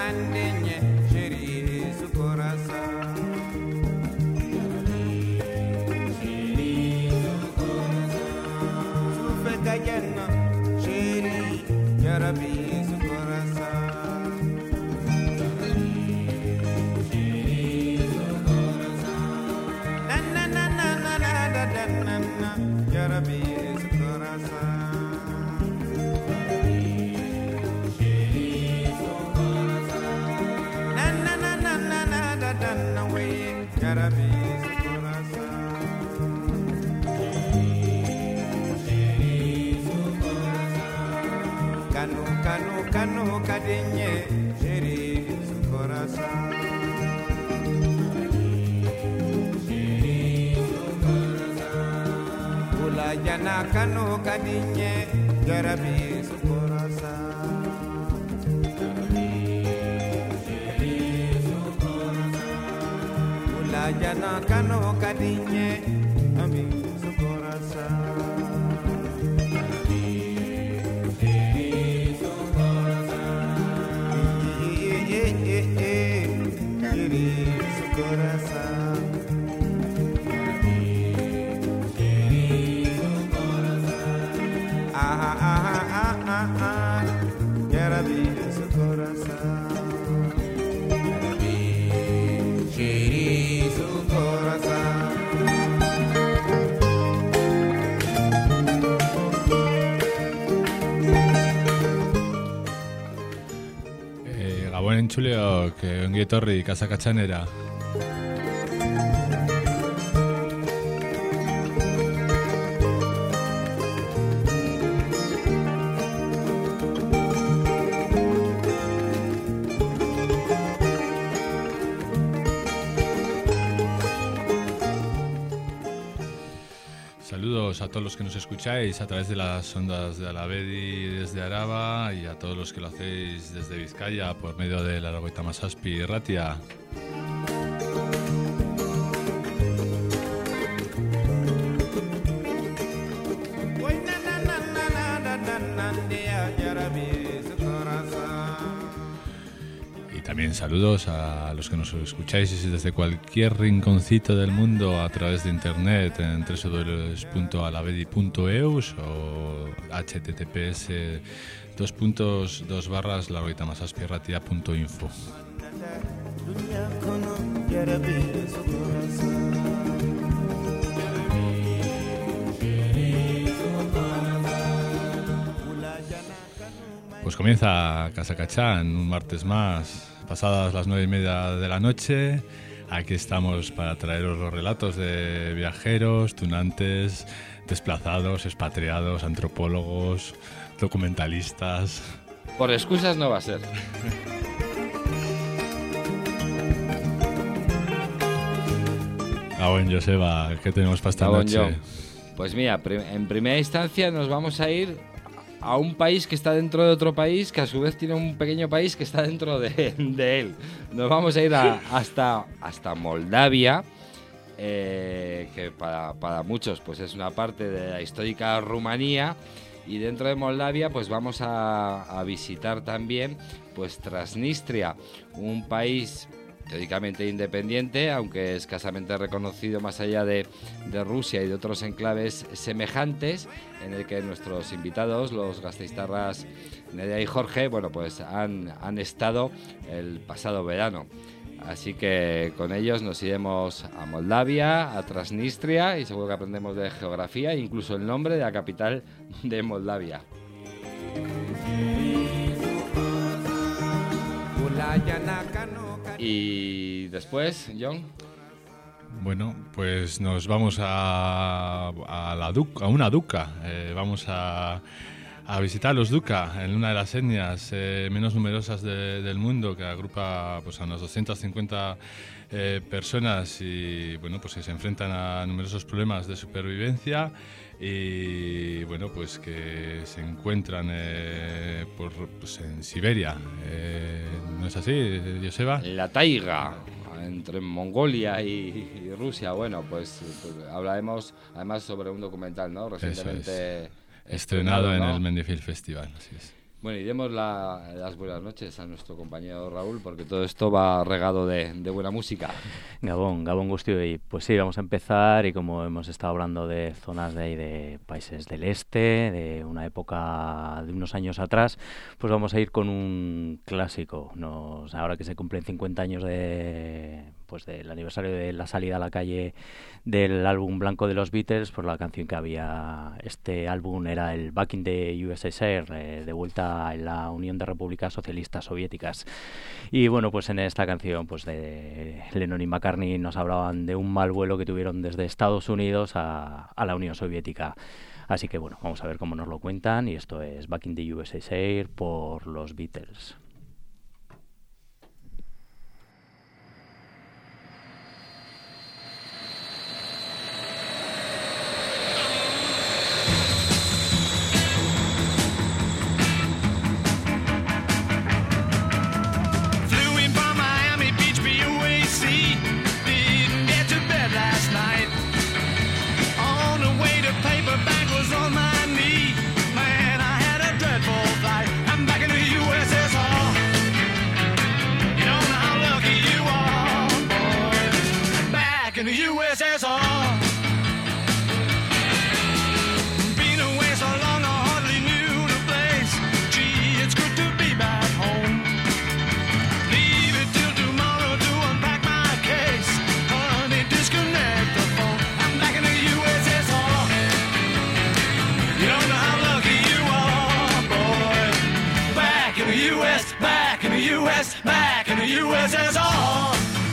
nandenye sheri sukorasa sufeka janna sheri yarabi sukorasa na na na na na da da na na yarabi sukorasa Yarabi sukorasa Kanu kanu kanu kadinye sheri sukorasa Ula jana kanu kadinye Yarabi sukorasa Jana kano kadinye ami sukorasa Yeri sukorasa aha aha aha aha Yarabi sukorasa Gabon entzuleok, ongi etorri Kasakatxanera. Saludos a todos los que nos escucháis a través de las ondas de Alavedi desde Araba y a todos los que lo hacéis desde Vizcaya por medio de la Laugaita Mazazpi Ratia. Y también saludos a los que nos escucháis desde cualquier rinconcito del mundo a través de internet en www.alavedi.eus o https://laugaitamasazpirratia.info. Pues comienza Kasakatxan, un martes más, pasadas las 9:30 de la noche. Aquí estamos para traeros los relatos de viajeros, tunantes, desplazados, expatriados, antropólogos, documentalistas. Por excusas no va a ser. Gabon, Joseba, ¿qué tenemos para esta noche? Pues mira, en primera instancia nos vamos a ir a un país que está dentro de otro país, que a su vez tiene un pequeño país que está dentro de él. Nos vamos a ir hasta Moldavia, que para muchos pues es una parte de la histórica Rumanía, y dentro de Moldavia pues vamos a visitar también pues Transnistria, un país teóricamente independiente, aunque escasamente reconocido más allá de Rusia y de otros enclaves semejantes, en el que nuestros invitados, los gasteiztarras Nerea y Jorge, bueno, pues han estado el pasado verano. Así que con ellos nos iremos a Moldavia, a Transnistria, y seguro que aprendemos de geografía e incluso el nombre de la capital de Moldavia. Y después, John. Bueno, pues nos vamos a una duca. Vamos a visitar los duca en una de las etnias menos numerosas del mundo, que agrupa pues a unas 250 personas y bueno, pues que se enfrentan a numerosos problemas de supervivencia y bueno, pues que se encuentran pues en Siberia. ¿No es así, Joseba? La taiga, entre Mongolia y Rusia. Bueno, pues hablaremos además sobre un documental, ¿no? Recientemente estrenado en ¿no? el Mendifil Festival, así es. Bueno, y demos las buenas noches a nuestro compañero Raúl, porque todo esto va regado de buena música. Gabón Guztioi. Pues sí, vamos a empezar y como hemos estado hablando de zonas de ahí de países del este, de una época de unos años atrás, pues vamos a ir con un clásico. Ahora que se cumplen 50 años del aniversario de la salida a la calle del álbum blanco de los Beatles, pues la canción que había, este álbum era el Back in the USSR, de vuelta en la Unión de Repúblicas Socialistas Soviéticas. Y bueno, pues en esta canción pues de Lennon y McCartney nos hablaban de un mal vuelo que tuvieron desde Estados Unidos a la Unión Soviética. Así que bueno, vamos a ver cómo nos lo cuentan, y esto es Back in the USSR por los Beatles. Back in the USSR.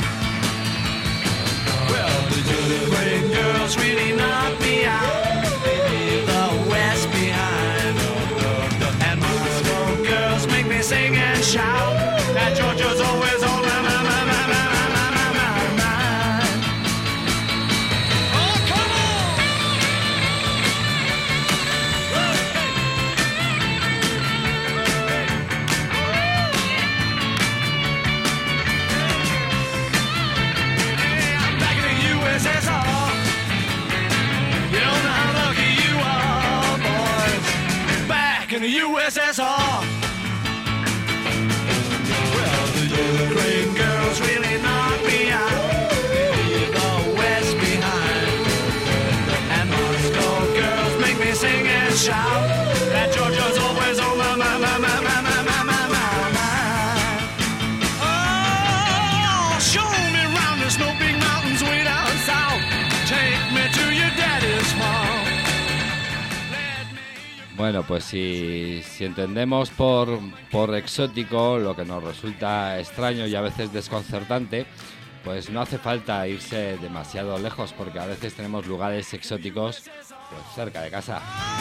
Well, the great girls really knocked me out. They leave the West behind. And Moscow girls make me sing and shout. That Georgia's always on my mind. Oh, come on! In the USSR. Well, the Ukraine girls really knocked me out. They leave the West behind. And Moscow girls make me sing and shout. That Georgia's always on my mind. Oh, show me round, there's no big mountains way down south. Take me to your daddy's farm. Bueno, pues si entendemos por exótico lo que nos resulta extraño y a veces desconcertante, pues no hace falta irse demasiado lejos, porque a veces tenemos lugares exóticos pues cerca de casa.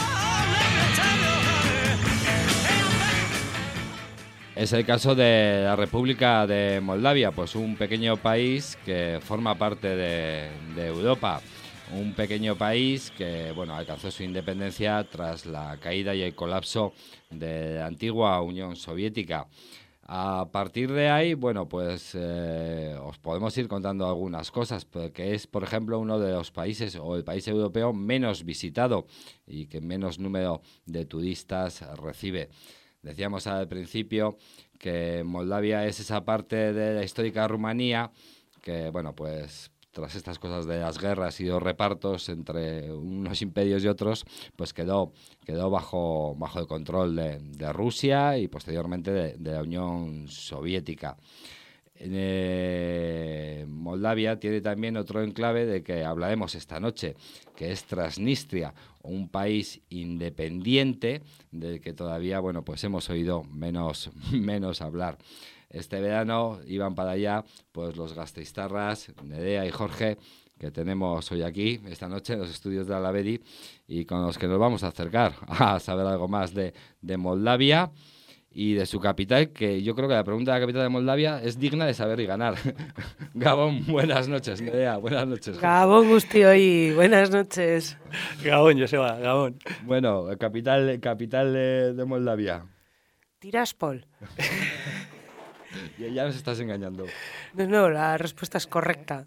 Es el caso de la República de Moldavia, pues un pequeño país que forma parte de Europa. Un pequeño país que bueno, alcanzó su independencia tras la caída y el colapso de la antigua Unión Soviética. A partir de ahí, bueno, pues os podemos ir contando algunas cosas, porque es, por ejemplo, uno de los países o el país europeo menos visitado y que menos número de turistas recibe. Decíamos al principio que Moldavia es esa parte de la histórica Rumanía que, bueno, pues tras estas cosas de las guerras y los repartos entre unos imperios y otros, pues quedó bajo el control de Rusia y posteriormente de la Unión Soviética. Moldavia tiene también otro enclave de que hablaremos esta noche, que es Transnistria, un país independiente del que todavía, bueno, pues hemos oído menos hablar. Este verano iban para allá pues los gastristarras, Nerea y Jorge, que tenemos hoy aquí, esta noche, en los estudios de Alavedi, y con los que nos vamos a acercar a saber algo más de Moldavia y de su capital, que yo creo que la pregunta de la capital de Moldavia es digna de saber y ganar. Gabón, buenas noches. Nerea, buenas noches. Gabón Guztioi, buenas noches. Gabón, Joseba, Gabón. Bueno, capital de Moldavia. Tiraspol. Ya nos estás engañando. No, la respuesta es correcta.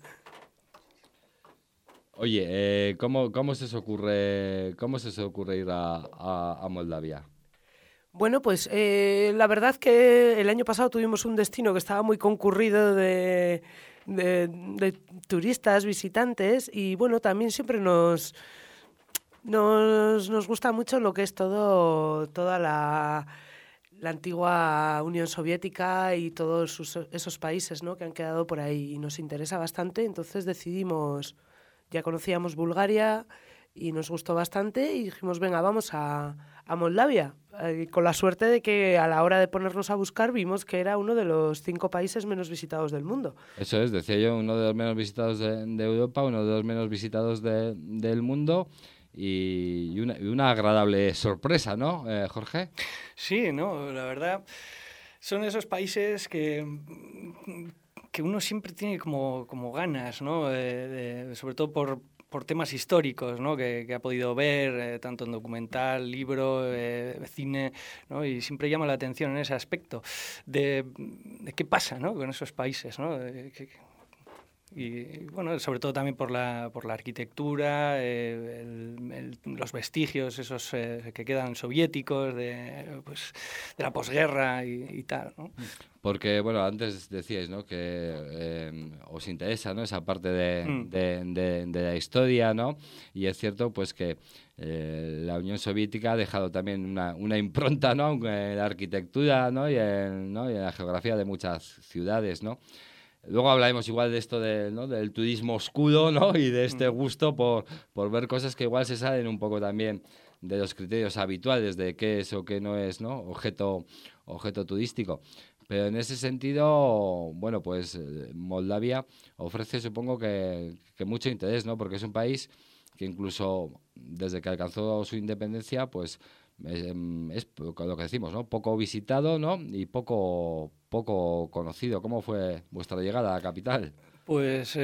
Oye, ¿cómo se os ocurre ir a Moldavia? Bueno, pues la verdad que el año pasado tuvimos un destino que estaba muy concurrido de turistas, visitantes, y bueno, también siempre nos gusta mucho lo que es toda la antigua Unión Soviética y todos esos países, ¿no?, que han quedado por ahí, y nos interesa bastante. Entonces decidimos, ya conocíamos Bulgaria y nos gustó bastante, y dijimos, venga, vamos a Moldavia, con la suerte de que a la hora de ponernos a buscar vimos que era uno de los 5 países menos visitados del mundo. Eso es, decía yo, uno de los menos visitados de Europa, uno de los menos visitados del mundo, y una agradable sorpresa, ¿no, Jorge? Sí, no, la verdad, son esos países que uno siempre tiene como ganas, ¿no? Sobre todo por temas históricos, ¿no?, que ha podido ver, tanto en documental, libro, cine, ¿no? Y siempre llama la atención en ese aspecto de qué pasa, ¿no?, con esos países, ¿no? Y bueno, sobre todo también por la arquitectura, los vestigios esos que quedan soviéticos de la posguerra y tal, ¿no? Porque, bueno, antes decíais, ¿no?, que os interesa, ¿no?, esa parte de la historia, ¿no? Y es cierto, pues, que la Unión Soviética ha dejado también una impronta, ¿no?, en la arquitectura, ¿no?, y en la geografía de muchas ciudades, ¿no? Luego hablaremos igual de esto del turismo oscuro, ¿no?, y de este gusto por ver cosas que igual se salen un poco también de los criterios habituales de qué es o qué no es, ¿no?, objeto turístico. Pero en ese sentido, bueno, pues Moldavia ofrece, supongo que mucho interés, ¿no?, porque es un país que incluso desde que alcanzó su independencia, pues es lo que decimos, ¿no?, poco visitado, ¿no?, y poco conocido. ¿Cómo fue vuestra llegada a la capital? Pues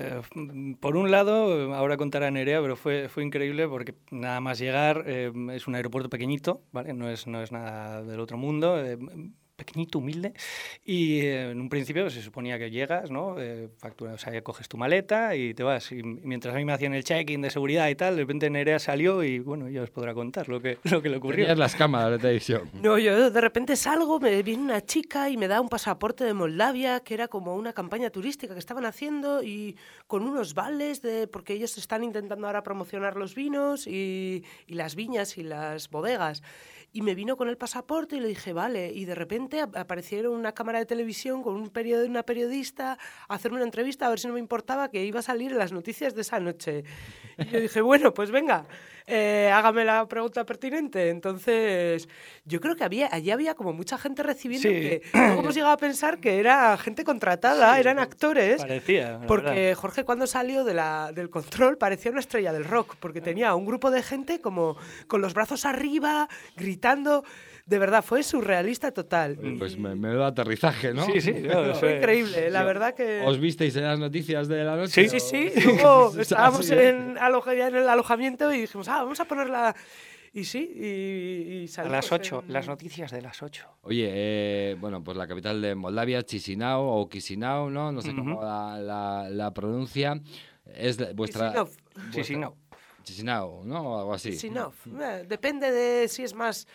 por un lado, ahora contará Nerea, pero fue increíble porque nada más llegar, es un aeropuerto pequeñito, ¿vale? No es nada del otro mundo, pequeñito, humilde, y en un principio se suponía que llegas, ¿no? O sea, coges tu maleta y te vas, y mientras a mí me hacían el check-in de seguridad y tal, de repente Nerea salió y bueno, ya os podrá contar lo que le ocurrió. Tenías las cámaras de televisión. No, yo de repente salgo, me viene una chica y me da un pasaporte de Moldavia, que era como una campaña turística que estaban haciendo, y con unos vales, porque ellos están intentando ahora promocionar los vinos y las viñas y las bodegas. Y me vino con el pasaporte y le dije, vale, y de repente aparecieron una cámara de televisión con una periodista a hacerme una entrevista a ver si no me importaba que iba a salir en las noticias de esa noche. Y yo dije, bueno, pues venga, hágame la pregunta pertinente. Entonces, yo creo que allí había como mucha gente recibiendo, Sí. que luego hemos llegado a pensar que era gente contratada, Sí, eran actores. Parecía, la Porque verdad. Jorge, cuando salió del control, parecía una estrella del rock, porque tenía un grupo de gente como con los brazos arriba, gritando. De verdad, fue surrealista total. Pues me da aterrizaje, ¿no? Sí, no, Fue increíble, la verdad que... ¿Os visteis en las noticias de la noche? Sí, Sí. Luego estábamos ¿eh? en el alojamiento y dijimos, vamos a ponerla... Y sí, y A salimos las 8, en- las noticias de las 8. Oye, bueno, pues la capital de Moldavia, Chisinau o Chisinau, ¿no? No sé cómo la pronuncia. Es vuestra... Chisinau. Sí, no. Chisinau, ¿no? O algo así. Chisinau. Depende de si es más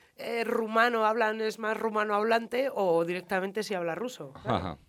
rumano, es más rumano hablante, o directamente si habla ruso. Ajá.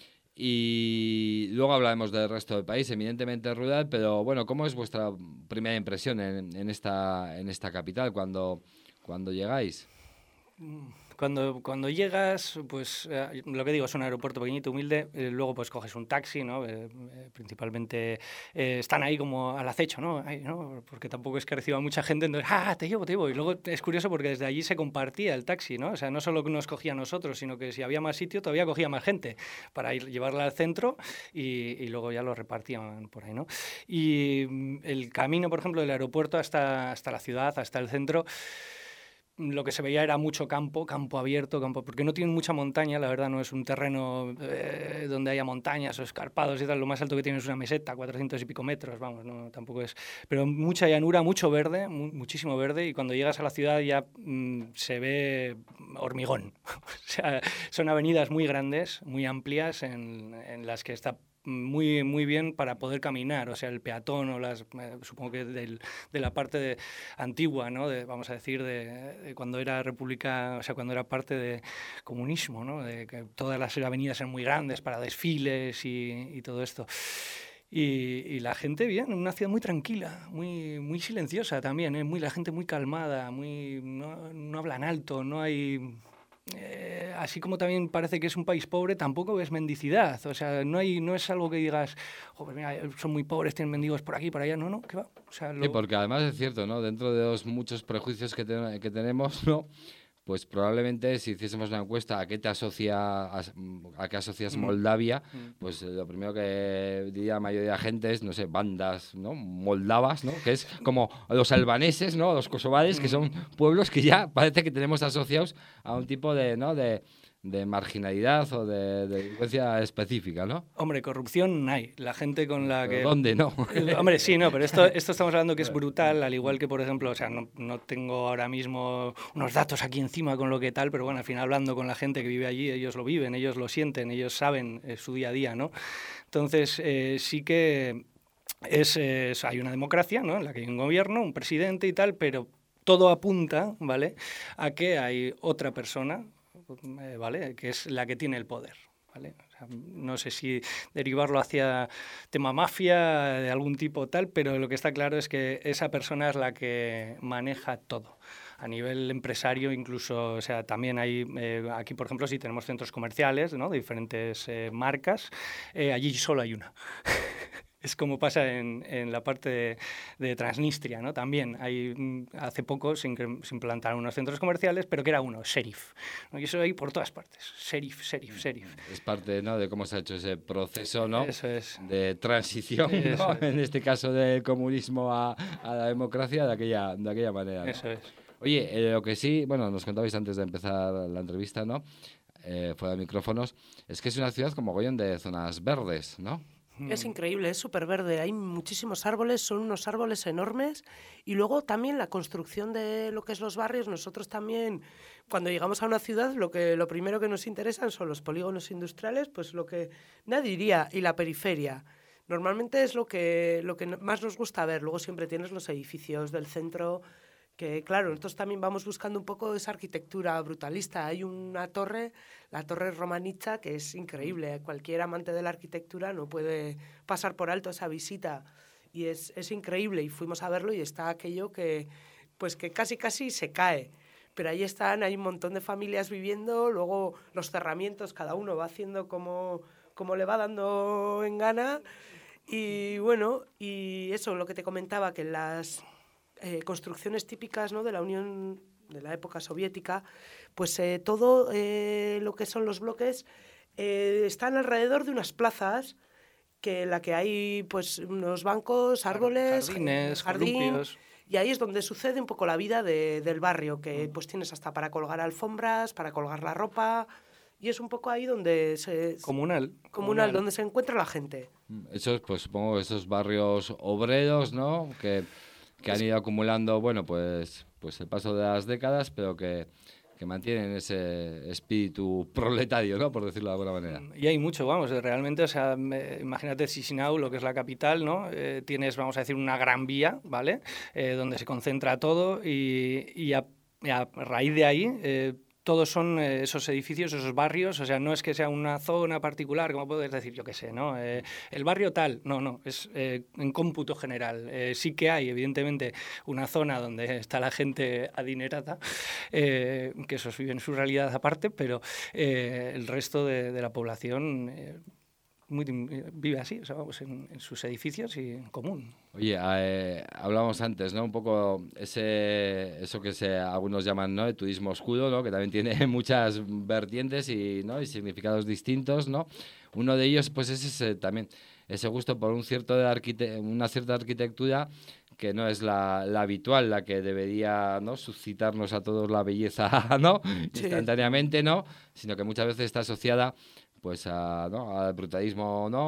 Y luego hablaremos del resto del país, eminentemente rural, pero bueno, ¿cómo es vuestra primera impresión en esta capital cuando llegáis? Cuando llegas, pues lo que digo, es un aeropuerto pequeñito, humilde, luego pues coges un taxi, ¿no? Principalmente están ahí como al acecho, ¿no? Ahí, ¿no? Porque tampoco es que reciba mucha gente, entonces, te llevo. Y luego es curioso porque desde allí se compartía el taxi, ¿no? O sea, no solo que nos cogía a nosotros, sino que si había más sitio todavía cogía más gente para llevarla al centro y luego ya lo repartían por ahí, ¿no? Y el camino, por ejemplo, del aeropuerto hasta la ciudad, hasta el centro, lo que se veía era mucho campo abierto, porque no tiene mucha montaña, la verdad no es un terreno donde haya montañas o escarpados y tal, lo más alto que tiene es una meseta, 400 y pico metros, vamos, no, tampoco es, pero mucha llanura, mucho verde, muchísimo verde, y cuando llegas a la ciudad ya se ve hormigón, o sea, son avenidas muy grandes, muy amplias, en las que está muy, muy bien para poder caminar, o sea, el peatón o supongo que de la parte antigua, ¿no? Vamos a decir, de cuando era república, o sea, cuando era parte de comunismo, ¿no? De que todas las avenidas eran muy grandes para desfiles y todo esto. Y la gente, bien, una ciudad muy tranquila, muy, muy silenciosa también, la gente muy calmada, no hablan alto, no hay... así como también parece que es un país pobre, tampoco es mendicidad. O sea, no es algo que digas, joder, mira, son muy pobres, tienen mendigos por aquí, por allá. No, ¿qué va? O sea, Sí, porque además es cierto, ¿no? Dentro de los muchos prejuicios que tenemos, ¿no? Pues probablemente si hiciésemos una encuesta a qué te asocias Moldavia, pues lo primero que diría la mayoría de la gente es, no sé, bandas, ¿no? Moldavas, ¿no? Que es como los albaneses, ¿no? Los kosovares, que son pueblos que ya parece que tenemos asociados a un tipo de, ¿no? de marginalidad o de delincuencia específica, ¿no? Hombre, corrupción hay. La gente con la que... ¿Dónde no? Hombre, sí, no, pero esto estamos hablando que es brutal, al igual que, por ejemplo, o sea, no tengo ahora mismo unos datos aquí encima con lo que tal, pero bueno, al final hablando con la gente que vive allí, ellos lo viven, ellos lo sienten, ellos saben su día a día, ¿no? Entonces, sí que hay una democracia, ¿no? En la que hay un gobierno, un presidente y tal, pero todo apunta, ¿vale?, a que hay otra persona, ¿vale?, que es la que tiene el poder, ¿vale? O sea, no sé si derivarlo hacia tema mafia de algún tipo tal, pero lo que está claro es que esa persona es la que maneja todo. A nivel empresario incluso, o sea, también hay, aquí por ejemplo, si tenemos centros comerciales, ¿no?, de diferentes marcas, allí solo hay una. Es como pasa en la parte de Transnistria, ¿no? También hace poco se implantaron unos centros comerciales, pero que era uno, Sheriff, ¿no? Y eso hay por todas partes, Sheriff. Es parte, ¿no?, de cómo se ha hecho ese proceso, ¿no?, Eso es. de transición, ¿no?, en este caso del comunismo a la democracia de aquella manera, ¿no? Eso es. Oye, lo que sí, bueno, nos contabais antes de empezar la entrevista, ¿no?, fuera de micrófonos, es que es una ciudad con mogollón de zonas verdes, ¿no? Es increíble, es súper verde, hay muchísimos árboles, son unos árboles enormes y luego también la construcción de lo que es los barrios. Nosotros también, cuando llegamos a una ciudad, lo primero que nos interesan son los polígonos industriales, pues lo que nadie diría, y la periferia. Normalmente es lo que más nos gusta ver. Luego siempre tienes los edificios del centro, que claro, nosotros también vamos buscando un poco esa arquitectura brutalista. Hay una torre, la Torre Romanica, que es increíble. Cualquier amante de la arquitectura no puede pasar por alto esa visita. Y es increíble. Y fuimos a verlo y está aquello que casi se cae. Pero ahí hay un montón de familias viviendo. Luego los cerramientos, cada uno va haciendo como le va dando en gana. Y bueno, y eso, lo que te comentaba, que las construcciones típicas, ¿no?, de la Unión, de la época soviética, pues todo lo que son los bloques están alrededor de unas plazas en la que hay pues unos bancos, árboles, jardín, columpios. Y ahí es donde sucede un poco la vida del barrio, que pues tienes hasta para colgar alfombras, para colgar la ropa, y es un poco ahí donde Comunal, donde se encuentra la gente. Esos, pues supongo, esos barrios obreros, ¿no?, que han ido acumulando, bueno, pues el paso de las décadas, pero que mantienen ese espíritu proletario, ¿no?, por decirlo de alguna manera. Y hay mucho, vamos, realmente, o sea, imagínate Chisinau, lo que es la capital, ¿no? Tienes, vamos a decir, una gran vía, ¿vale?, donde se concentra todo y a raíz de ahí... todos son esos edificios, esos barrios, o sea, no es que sea una zona particular, como puedes decir, yo qué sé, ¿no? El barrio tal, no, es en cómputo general. Sí que hay, evidentemente, una zona donde está la gente adinerada, que esos viven su realidad aparte, pero el resto de la población... vive así, o sea, vamos, en sus edificios y en común. Oye, hablábamos antes, ¿no?, un poco eso que algunos llaman, ¿no?, el turismo oscuro, ¿no?, que también tiene muchas vertientes y significados distintos, ¿no? Uno de ellos, pues, es también ese gusto por una cierta arquitectura que no es la habitual, la que debería, ¿no?, suscitarnos a todos la belleza, ¿no?, sí, instantáneamente, ¿no?, sino que muchas veces está asociada pues al brutalismo, ¿no?,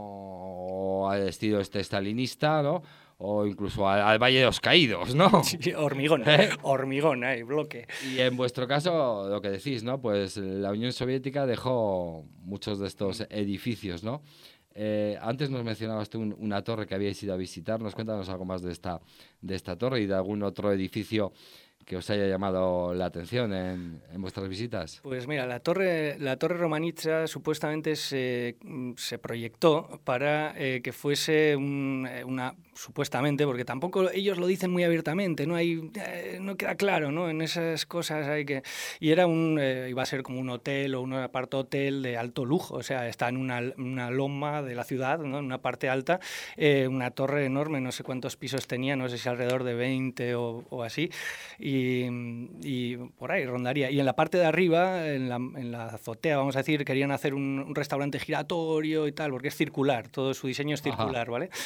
o al estilo stalinista, ¿no?, o incluso al Valle de los Caídos, ¿no? Sí, hormigón, hay bloque. Y en vuestro caso, lo que decís, ¿no?, pues la Unión Soviética dejó muchos de estos edificios, ¿no? Antes nos mencionabas tú una torre que habíais ido a visitarnos. Cuéntanos algo más de esta torre y de algún otro edificio que os haya llamado la atención en vuestras visitas. Pues mira, la torre Romanitza supuestamente se proyectó para que fuese una supuestamente, porque tampoco ellos lo dicen muy abiertamente, no queda claro, ¿no? En esas cosas y era iba a ser como un hotel o un apart-hotel de alto lujo, o sea, está en una loma de la ciudad, ¿no? En una parte alta, una torre enorme, no sé cuántos pisos tenía, no sé si alrededor de 20 o así, y por ahí rondaría. Y en la parte de arriba, en la azotea, vamos a decir, querían hacer un restaurante giratorio y tal, porque es circular, todo su diseño es circular, ajá, ¿vale?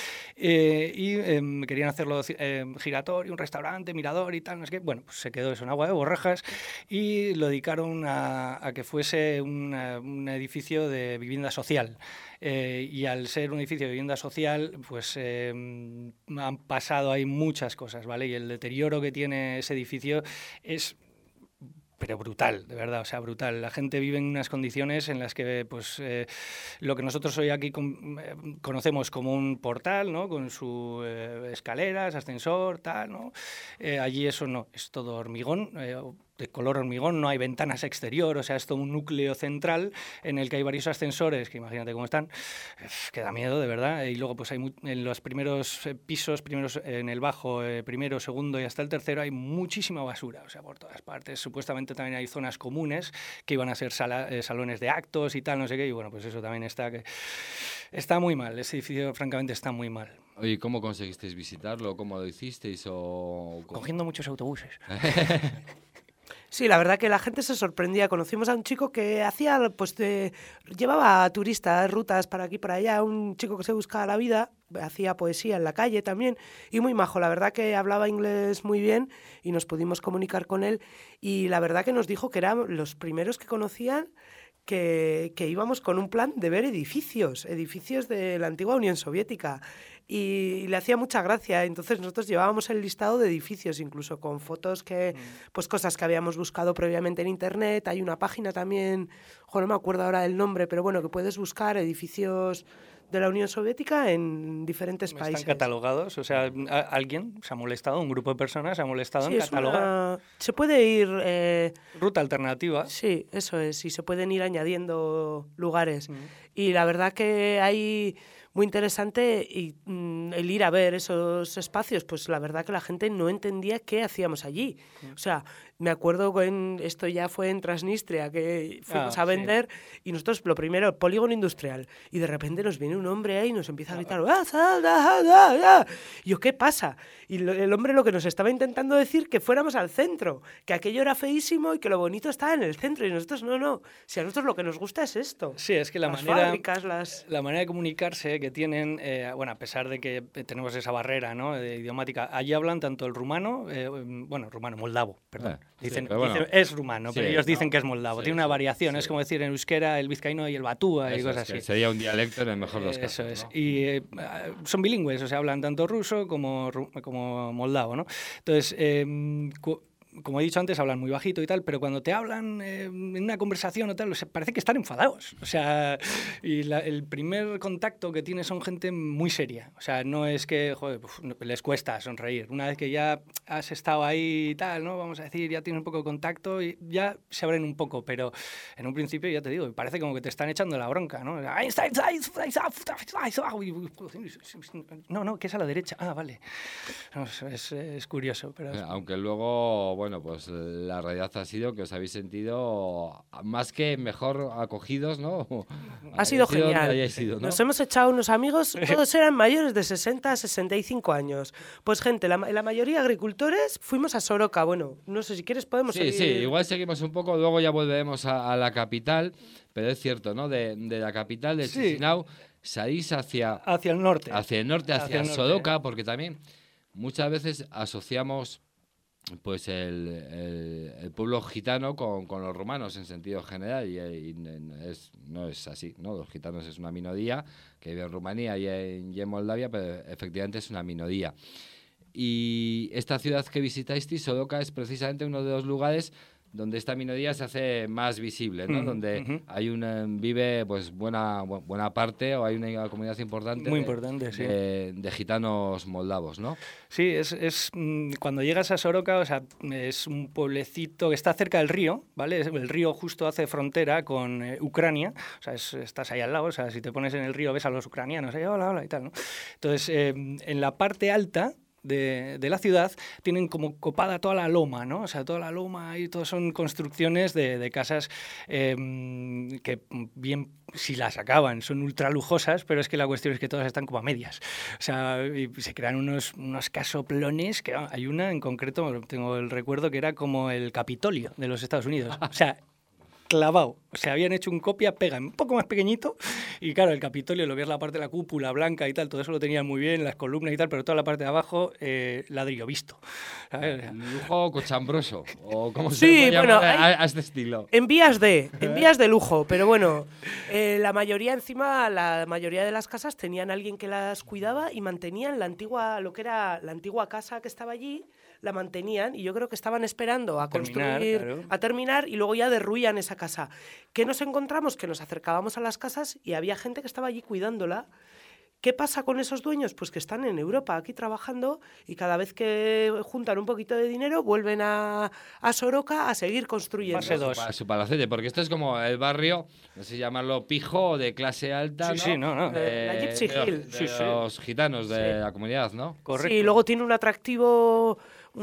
Querían hacerlo giratorio, un restaurante, mirador y tal, no sé qué. Bueno, pues se quedó eso en agua de borrajas y lo dedicaron a que fuese un edificio de vivienda social. Y al ser un edificio de vivienda social, pues han pasado ahí muchas cosas, ¿vale? Y el deterioro que tiene ese edificio es... pero brutal, de verdad, o sea, brutal. La gente vive en unas condiciones en las que, pues, lo que nosotros hoy aquí conocemos como un portal, ¿no? Con sus escaleras, ascensor, tal, ¿no? Allí eso no, es todo hormigón, de color hormigón, no hay ventanas exterior, o sea, es todo un núcleo central en el que hay varios ascensores, que imagínate cómo están, que da miedo, de verdad, y luego pues hay en los primeros pisos, en el bajo, primero, segundo y hasta el tercero, hay muchísima basura, o sea, por todas partes. Supuestamente también hay zonas comunes que iban a ser salones de actos y tal, no sé qué, y bueno, pues eso también está muy mal, ese edificio francamente está muy mal. Oye, ¿cómo conseguisteis visitarlo? ¿Cómo lo hicisteis? Cogiendo muchos autobuses. Sí, la verdad que la gente se sorprendía. Conocimos a un chico que hacía, pues, llevaba a turistas, rutas para aquí y para allá, un chico que se buscaba la vida, hacía poesía en la calle también, y muy majo. La verdad que hablaba inglés muy bien y nos pudimos comunicar con él, y la verdad que nos dijo que eran los primeros que conocían que íbamos con un plan de ver edificios de la antigua Unión Soviética. Y le hacía mucha gracia. Entonces nosotros llevábamos el listado de edificios, incluso con fotos pues cosas que habíamos buscado previamente en internet. Hay una página también, no me acuerdo ahora del nombre, pero bueno, que puedes buscar edificios de la Unión Soviética en diferentes países. Están catalogados, o sea, alguien se ha molestado, un grupo de personas se ha molestado en catalogar. Se puede ir... ruta alternativa. Sí, eso es, y se pueden ir añadiendo lugares. Y la verdad que hay... muy interesante y el ir a ver esos espacios, pues la verdad que la gente no entendía qué hacíamos allí. O sea, me acuerdo esto ya fue en Transnistria, que fuimos a vender, sí, y nosotros lo primero, el polígono industrial, y de repente nos viene un hombre ahí y nos empieza a gritar, y yo, ¿qué pasa? Y el hombre lo que nos estaba intentando decir que fuéramos al centro, que aquello era feísimo y que lo bonito estaba en el centro, y nosotros no, si a nosotros lo que nos gusta es esto. Sí, es que la manera de comunicarse que tienen, bueno, a pesar de que tenemos esa barrera, ¿no?, idiomática, allí hablan tanto el rumano, moldavo, perdón. Dicen, es rumano, pero ellos dicen que es moldavo. Tiene una variación, es como decir en euskera el vizcaíno y el batúa y cosas así. Sería un dialecto en el mejor de los casos. Eso es. ¿No? Y son bilingües, o sea, hablan tanto ruso como moldavo, ¿no? Entonces, como he dicho antes, hablan muy bajito y tal, pero cuando te hablan en una conversación o tal, parece que están enfadados. O sea, y el primer contacto que tienes son gente muy seria. O sea, no es que, les cuesta sonreír. Una vez que ya has estado ahí y tal, ¿no? Vamos a decir, ya tienes un poco de contacto y ya se abren un poco, pero en un principio, ya te digo, parece como que te están echando la bronca, ¿no? No, que es a la derecha. Ah, vale. No, es curioso, pero... Aunque luego... bueno, pues la realidad ha sido que os habéis sentido más que mejor acogidos, ¿no? Ha sido genial. ¿No? Nos hemos echado unos amigos, todos eran mayores de 60 a 65 años. Pues gente, la mayoría agricultores, fuimos a Soroca. Bueno, no sé si quieres podemos seguir. Sí, igual seguimos un poco, luego ya volveremos a la capital, pero es cierto, ¿no? De la capital, de Chisinau, salís hacia el norte. Hacia el norte, hacia Soroca, porque también muchas veces asociamos pues el pueblo gitano con los romanos en sentido general y no es así, ¿no? Los gitanos es una minoría que vive en Rumanía y en Moldavia, pero efectivamente es una minoría. Y esta ciudad que visitáis, Soroca, es precisamente uno de los lugares donde esta minoría se hace más visible, ¿no? Donde hay vive pues buena parte, o hay una comunidad importante, Muy importante, sí. de gitanos moldavos, ¿no? Sí, cuando llegas a Soroka, o sea, es un pueblecito que está cerca del río, ¿vale? El río justo hace frontera con Ucrania, o sea, estás ahí al lado, o sea, si te pones en el río ves a los ucranianos, hola, hola y tal, ¿no? Entonces, en la parte alta de la ciudad tienen como copada toda la loma, ¿no? O sea, toda la loma y todo son construcciones de casas que bien, si las acaban, son ultra lujosas, pero es que la cuestión es que todas están como a medias. O sea, y se crean unos casoplones, que hay una en concreto, tengo el recuerdo, que era como el Capitolio de los Estados Unidos. O sea, clavado. O sea, habían hecho un copia-pega un poco más pequeñito y claro, el Capitolio, lo que es la parte de la cúpula blanca y tal, todo eso lo tenían muy bien, las columnas y tal, pero toda la parte de abajo, ladrillo visto. ¿Sabes? Un lujo cochambroso, o cómo Sí, se puede bueno, llamar a este estilo. En vías de lujo, pero bueno, la mayoría de las casas tenían alguien que las cuidaba y mantenían lo que era la antigua casa que estaba allí, la mantenían y yo creo que estaban esperando a terminar y luego ya derruían esa casa. ¿Qué nos encontramos? Que nos acercábamos a las casas y había gente que estaba allí cuidándola. ¿Qué pasa con esos dueños? Pues que están en Europa aquí trabajando y cada vez que juntan un poquito de dinero vuelven a Soroka a seguir construyendo. Fase 2. Su palacete, porque esto es como el barrio, no sé si llamarlo pijo, de clase alta, Sí, ¿no? no. La Gypsy Hill. De los gitanos de la comunidad, ¿no? Correcto. Sí, luego tiene un atractivo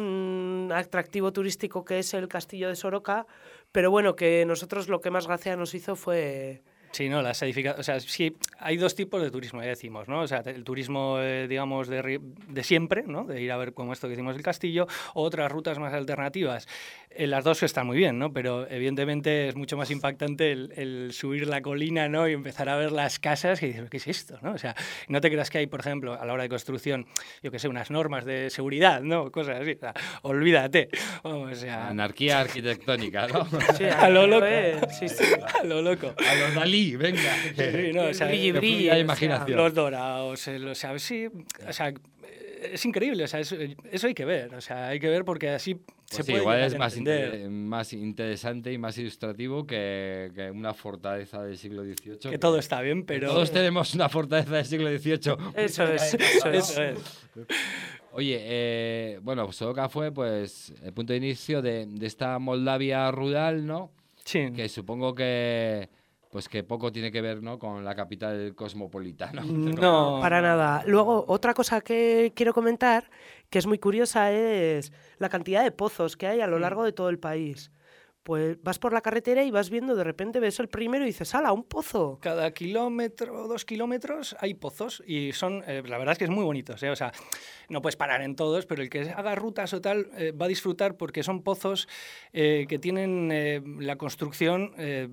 turístico que es el castillo de Soroka, pero bueno, que nosotros lo que más gracia nos hizo fue... Sí, no, las edificaciones, o sea, sí, hay dos tipos de turismo, ya decimos, ¿no? O sea, el turismo, digamos, de siempre, ¿no? De ir a ver como esto que hicimos el castillo, o otras rutas más alternativas. Las dos están muy bien, ¿no? Pero evidentemente es mucho más impactante el subir la colina, ¿no? Y empezar a ver las casas y dices, ¿qué es esto, no? O sea, no te creas que hay, por ejemplo, a la hora de construcción, yo qué sé, unas normas de seguridad, ¿no? Cosas así, o sea, olvídate. O sea, Anarquía arquitectónica, ¿no? Sí, a lo loco. Sí, sí. A lo loco. A los Dalí, venga. Sí, no, o sea, Brilli, la o sea, imaginación. los dorados, o sea, sí, o sea, es increíble, o sea, eso hay que ver, o sea, hay que ver porque así se Sí, puede igual llegar es a entender. más interesante y más ilustrativo que una fortaleza del siglo XVIII. Que todo está bien, pero... Todos tenemos una fortaleza del siglo XVIII. Eso es. Eso es. Oye, bueno, Soroka fue pues el punto de inicio de esta Moldavia rural, ¿no? Sí. Que supongo que pues que poco tiene que ver, ¿no? Con la capital cosmopolita, ¿no? No. Para nada. Luego, otra cosa que quiero comentar, que es muy curiosa, es la cantidad de pozos que hay a lo largo de todo el país. Pues vas por la carretera y vas viendo, de repente ves el primero y dices, ¡hala, un pozo! Cada kilómetro o 2 kilómetros hay pozos y son, la verdad es que es muy bonitos, ¿eh? O sea, no puedes parar en todos, pero el que haga rutas o tal va a disfrutar porque son pozos que tienen la construcción,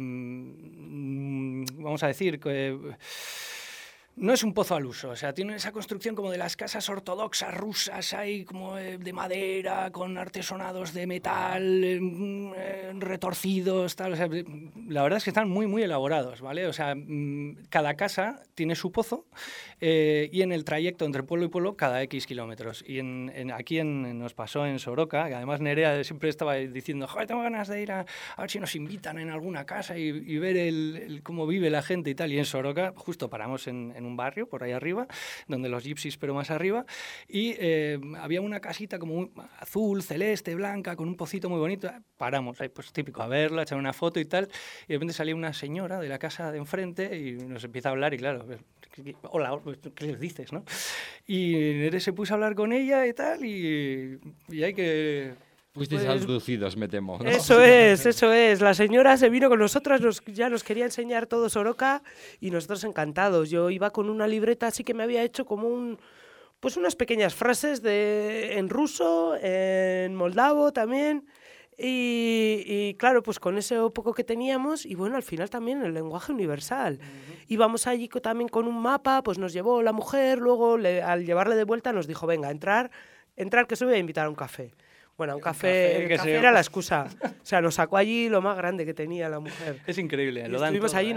vamos a decir, que... No es un pozo al uso, o sea, tiene esa construcción como de las casas ortodoxas rusas, hay como de madera, con artesonados de metal, retorcidos, tal, o sea, la verdad es que están muy, muy elaborados, ¿vale? O sea, cada casa tiene su pozo y en el trayecto entre pueblo y pueblo cada X kilómetros. Y aquí nos pasó en Soroka, que además Nerea siempre estaba diciendo, joder, tengo ganas de ir a ver si nos invitan en alguna casa y ver cómo vive la gente y tal. Y en Soroka justo paramos en un barrio por ahí arriba, donde los gypsies, pero más arriba, y había una casita como azul, celeste, blanca, con un pocito muy bonito. Paramos, pues típico, a verla, echar una foto y tal, y de repente salía una señora de la casa de enfrente y nos empieza a hablar y claro, hola, ¿qué les dices, no? Y Nere se puso a hablar con ella y tal, y hay que... Fuisteis Pues, abducidos, me temo, ¿no? Eso es. La señora se vino con nosotras, ya nos quería enseñar todo Soroka y nosotros encantados. Yo iba con una libreta así que me había hecho como pues unas pequeñas frases en ruso, en moldavo también. Y claro, pues con ese poco que teníamos y bueno, al final también el lenguaje universal. Íbamos allí también con un mapa, pues nos llevó la mujer, luego al llevarle de vuelta nos dijo, venga, entrar que se voy a invitar a un café. Bueno, el café era la excusa. O sea, nos sacó allí lo más grande que tenía la mujer. Es increíble, lo dan estuvimos todo, allí, ¿eh?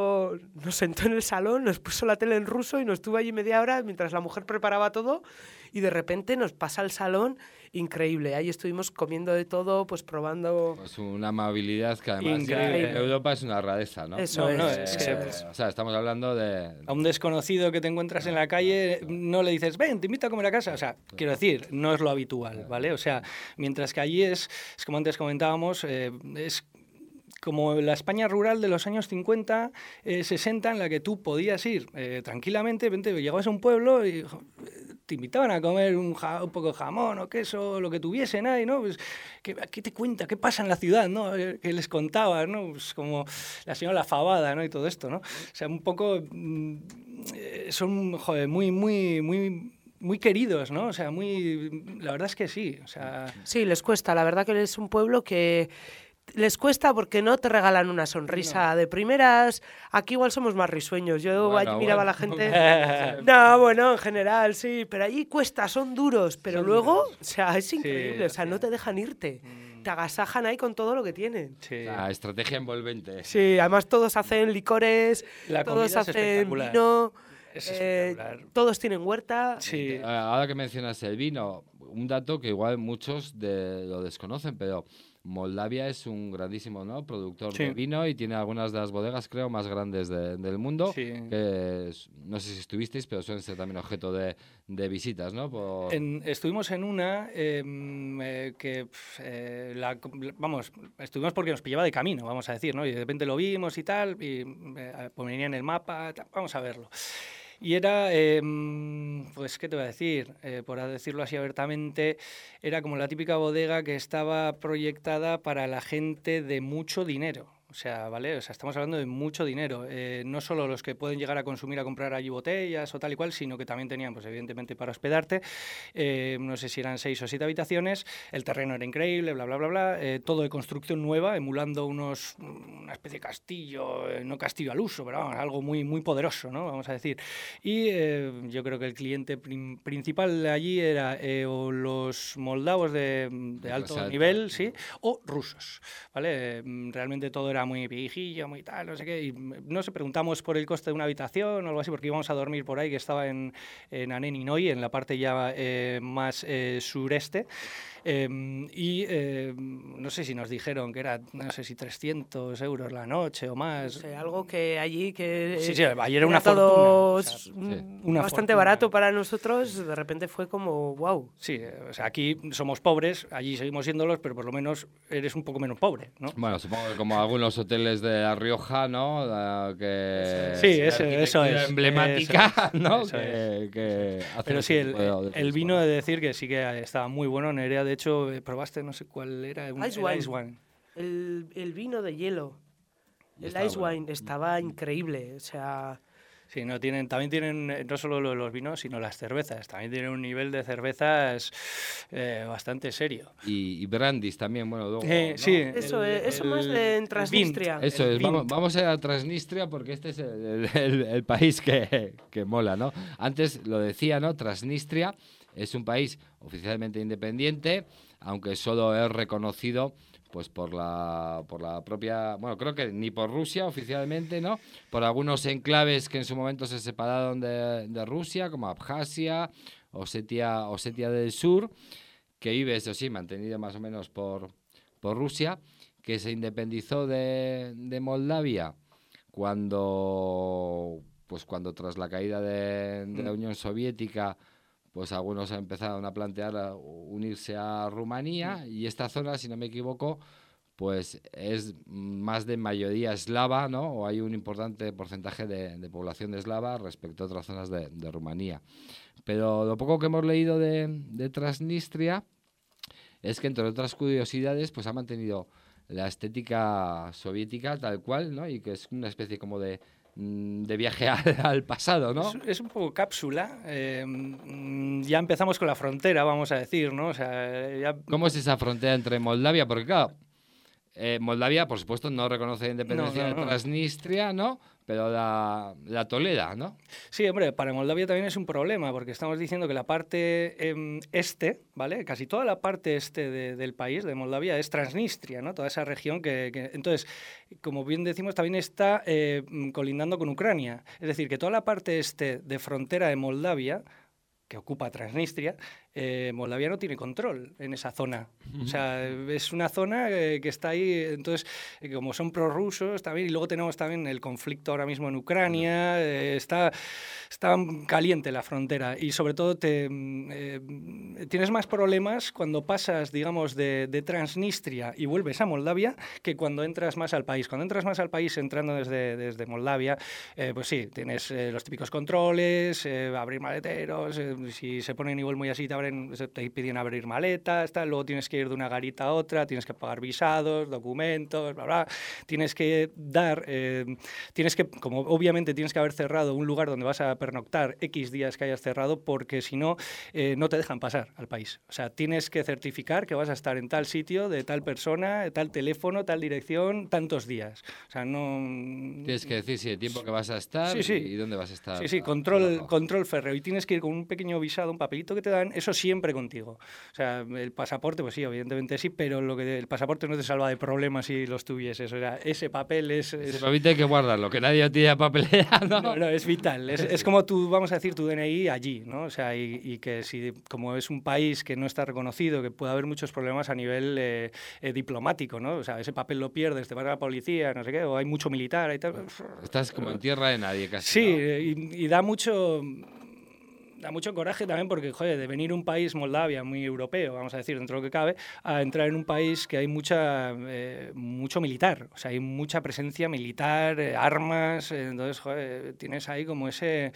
nos sentó en el salón, nos puso la tele en ruso y nos estuvo allí media hora mientras la mujer preparaba todo y de repente nos pasa al salón increíble. Ahí estuvimos comiendo de todo, pues probando... Pues una amabilidad que además Increíble. en Europa es una rareza, ¿no? Eso No, es. es que- O sea, estamos hablando de... A un desconocido que te encuentras en la calle no le dices, ven, te invito a comer a casa. O sea, quiero decir, no es lo habitual, ¿vale? O sea, mientras que allí es como antes comentábamos, es como la España rural de los años 50, 60, en la que tú podías ir tranquilamente, llegabas a un pueblo y te invitaban a comer un poco de jamón o queso, lo que tuviesen ahí, ¿no? Pues, ¿qué te cuenta? ¿Qué pasa en la ciudad, no? ¿Qué les contabas, no? Pues como la señora La Fabada, ¿no? Y todo esto, ¿no? O sea, un poco... son, joder, muy queridos, ¿no? O sea, la verdad es que sí, o sea... Sí, les cuesta. La verdad que es un pueblo que les cuesta porque no te regalan una sonrisa de primeras. Aquí igual somos más risueños. Yo Bueno, allí miraba a la bueno. gente... No, bueno, en general sí, pero allí cuesta, son duros. Pero Son luego, duros. o sea, es increíble. O sea, sí. no te dejan irte. Te agasajan ahí con todo lo que tienen. Sí. La estrategia envolvente. Sí, además todos hacen licores, La todos comida es hacen espectacular. vino, Es espectacular. todos tienen huerta. Sí. Ahora que mencionas el vino, un dato que igual muchos lo desconocen, pero Moldavia es un grandísimo, ¿no?, productor Sí. de vino y tiene algunas de las bodegas, creo, más grandes del mundo. Sí. Que no sé si estuvisteis, pero suelen ser también objeto de visitas, ¿no? Estuvimos en una vamos, estuvimos porque nos pillaba de camino, vamos a decir, ¿no? Y de repente lo vimos y tal, y pues venía en el mapa, vamos a verlo. Y era, pues, ¿qué te voy a decir? Por decirlo así abiertamente, era como la típica bodega que estaba proyectada para la gente de mucho dinero. O sea, ¿vale? O sea, estamos hablando de mucho dinero. No solo los que pueden llegar a consumir, a comprar allí botellas o tal y cual, sino que también tenían, pues evidentemente, para hospedarte. No sé si eran 6 o 7 habitaciones. El terreno era increíble, bla, bla, bla, bla. Todo de construcción nueva, emulando una especie de castillo, no castillo al uso, pero vamos, algo muy, muy poderoso, ¿no? Vamos a decir. Y yo creo que el cliente principal de allí era o los moldavos de alto alta. nivel, sí, o rusos, ¿vale? Realmente todo era muy pijillo, muy tal, no sé qué, y no sé, preguntamos por el coste de una habitación o algo así, porque íbamos a dormir por ahí, que estaba en Aneninoy, en la parte ya más sureste, no sé si nos dijeron que era, no sé si 300 euros la noche o más. No sé, algo que allí que Sí, ayer era una todo fortuna. O sea, una bastante fortuna. barato para nosotros, de repente fue como wow. Sí, o sea, aquí somos pobres, allí seguimos siéndolos, pero por lo menos eres un poco menos pobre, ¿no? Bueno, supongo que como algunos hoteles de La Rioja, ¿no? Sí, la eso arquitectura es. emblemática, ¿no? Eso es. Que hace Pero sí, ese tipo de el turismo, vino ¿no? he de decir que sí que estaba muy bueno. Nerea, de hecho, probaste, no sé cuál era. Ice el wine. Ice Wine. El vino de hielo, Y el estaba ice bueno. wine estaba increíble, o sea, Sí, no, también tienen no solo los vinos, sino las cervezas. También tienen un nivel de cervezas bastante serio. Y brandis también, bueno, luego, ¿no? Sí, eso más de en Transnistria. Eso el es, Vint. vamos a ir a Transnistria porque este es el país que mola, ¿no? Antes lo decía, ¿no? Transnistria es un país oficialmente independiente, aunque solo es reconocido pues por la propia, bueno, creo que ni por Rusia oficialmente, ¿no? Por algunos enclaves que en su momento se separaron de Rusia, como Abjasia, Osetia del Sur, que vive, eso sí, mantenido más o menos por Rusia, que se independizó de Moldavia cuando tras la caída de la Unión Soviética, pues algunos empezaron a plantear unirse a Rumanía, y esta zona, si no me equivoco, pues es más de mayoría eslava, ¿no? O hay un importante porcentaje de población eslava respecto a otras zonas de Rumanía. Pero lo poco que hemos leído de Transnistria es que, entre otras curiosidades, pues ha mantenido la estética soviética tal cual, ¿no? Y que es una especie como de viaje al pasado, ¿no? Es un poco cápsula. Ya empezamos con la frontera, vamos a decir, ¿no? O sea, ya... ¿Cómo es esa frontera entre Moldavia? Porque, claro, Moldavia, por supuesto, no reconoce la independencia No. de Transnistria, ¿no? Pero la tolera, ¿no? Sí, hombre, para Moldavia también es un problema, porque estamos diciendo que la parte este, ¿vale? Casi toda la parte este del país, de Moldavia, es Transnistria, ¿no? Toda esa región entonces, como bien decimos, también está colindando con Ucrania. Es decir, que toda la parte este de frontera de Moldavia, que ocupa Transnistria, Moldavia no tiene control en esa zona. O sea, es una zona que está ahí, entonces, como son prorrusos también, y luego tenemos también el conflicto ahora mismo en Ucrania, está caliente la frontera, y sobre todo tienes más problemas cuando pasas, digamos, de Transnistria y vuelves a Moldavia que cuando entras más al país. Cuando entras más al país entrando desde Moldavia, pues sí, tienes los típicos controles, abrir maleteros, si se pone nivel muy así te piden abrir maletas, tal, luego tienes que ir de una garita a otra, tienes que pagar visados, documentos, bla, bla, tienes que como obviamente tienes que haber cerrado un lugar donde vas a pernoctar X días que hayas cerrado, porque si no, no te dejan pasar al país. O sea, tienes que certificar que vas a estar en tal sitio, de tal persona, de tal teléfono, tal dirección, tantos días. O sea, no... Tienes que decir el tiempo que vas a estar y dónde vas a estar. Sí, control férreo. Y tienes que ir con un pequeño visado, un papelito que te dan, eso siempre contigo. O sea, el pasaporte, pues sí, evidentemente sí, pero el pasaporte no te salva de problemas si los tuvieses. O sea, ese papel Ese papelito hay que guardarlo, que nadie tiene papelera, ¿no? No, es vital. Es como vamos a decir, tu DNI allí, ¿no? O sea, y que si, como es un país que no está reconocido, que puede haber muchos problemas a nivel diplomático, ¿no? O sea, ese papel lo pierdes, te va a la policía, no sé qué, o hay mucho militar y tal. Estás como en tierra de nadie casi. Sí, ¿no? y da mucho coraje también porque, joder, de venir un país, Moldavia, muy europeo, vamos a decir, dentro de lo que cabe, a entrar en un país que hay mucho militar, o sea, hay mucha presencia militar, armas, entonces, joder, tienes ahí como esa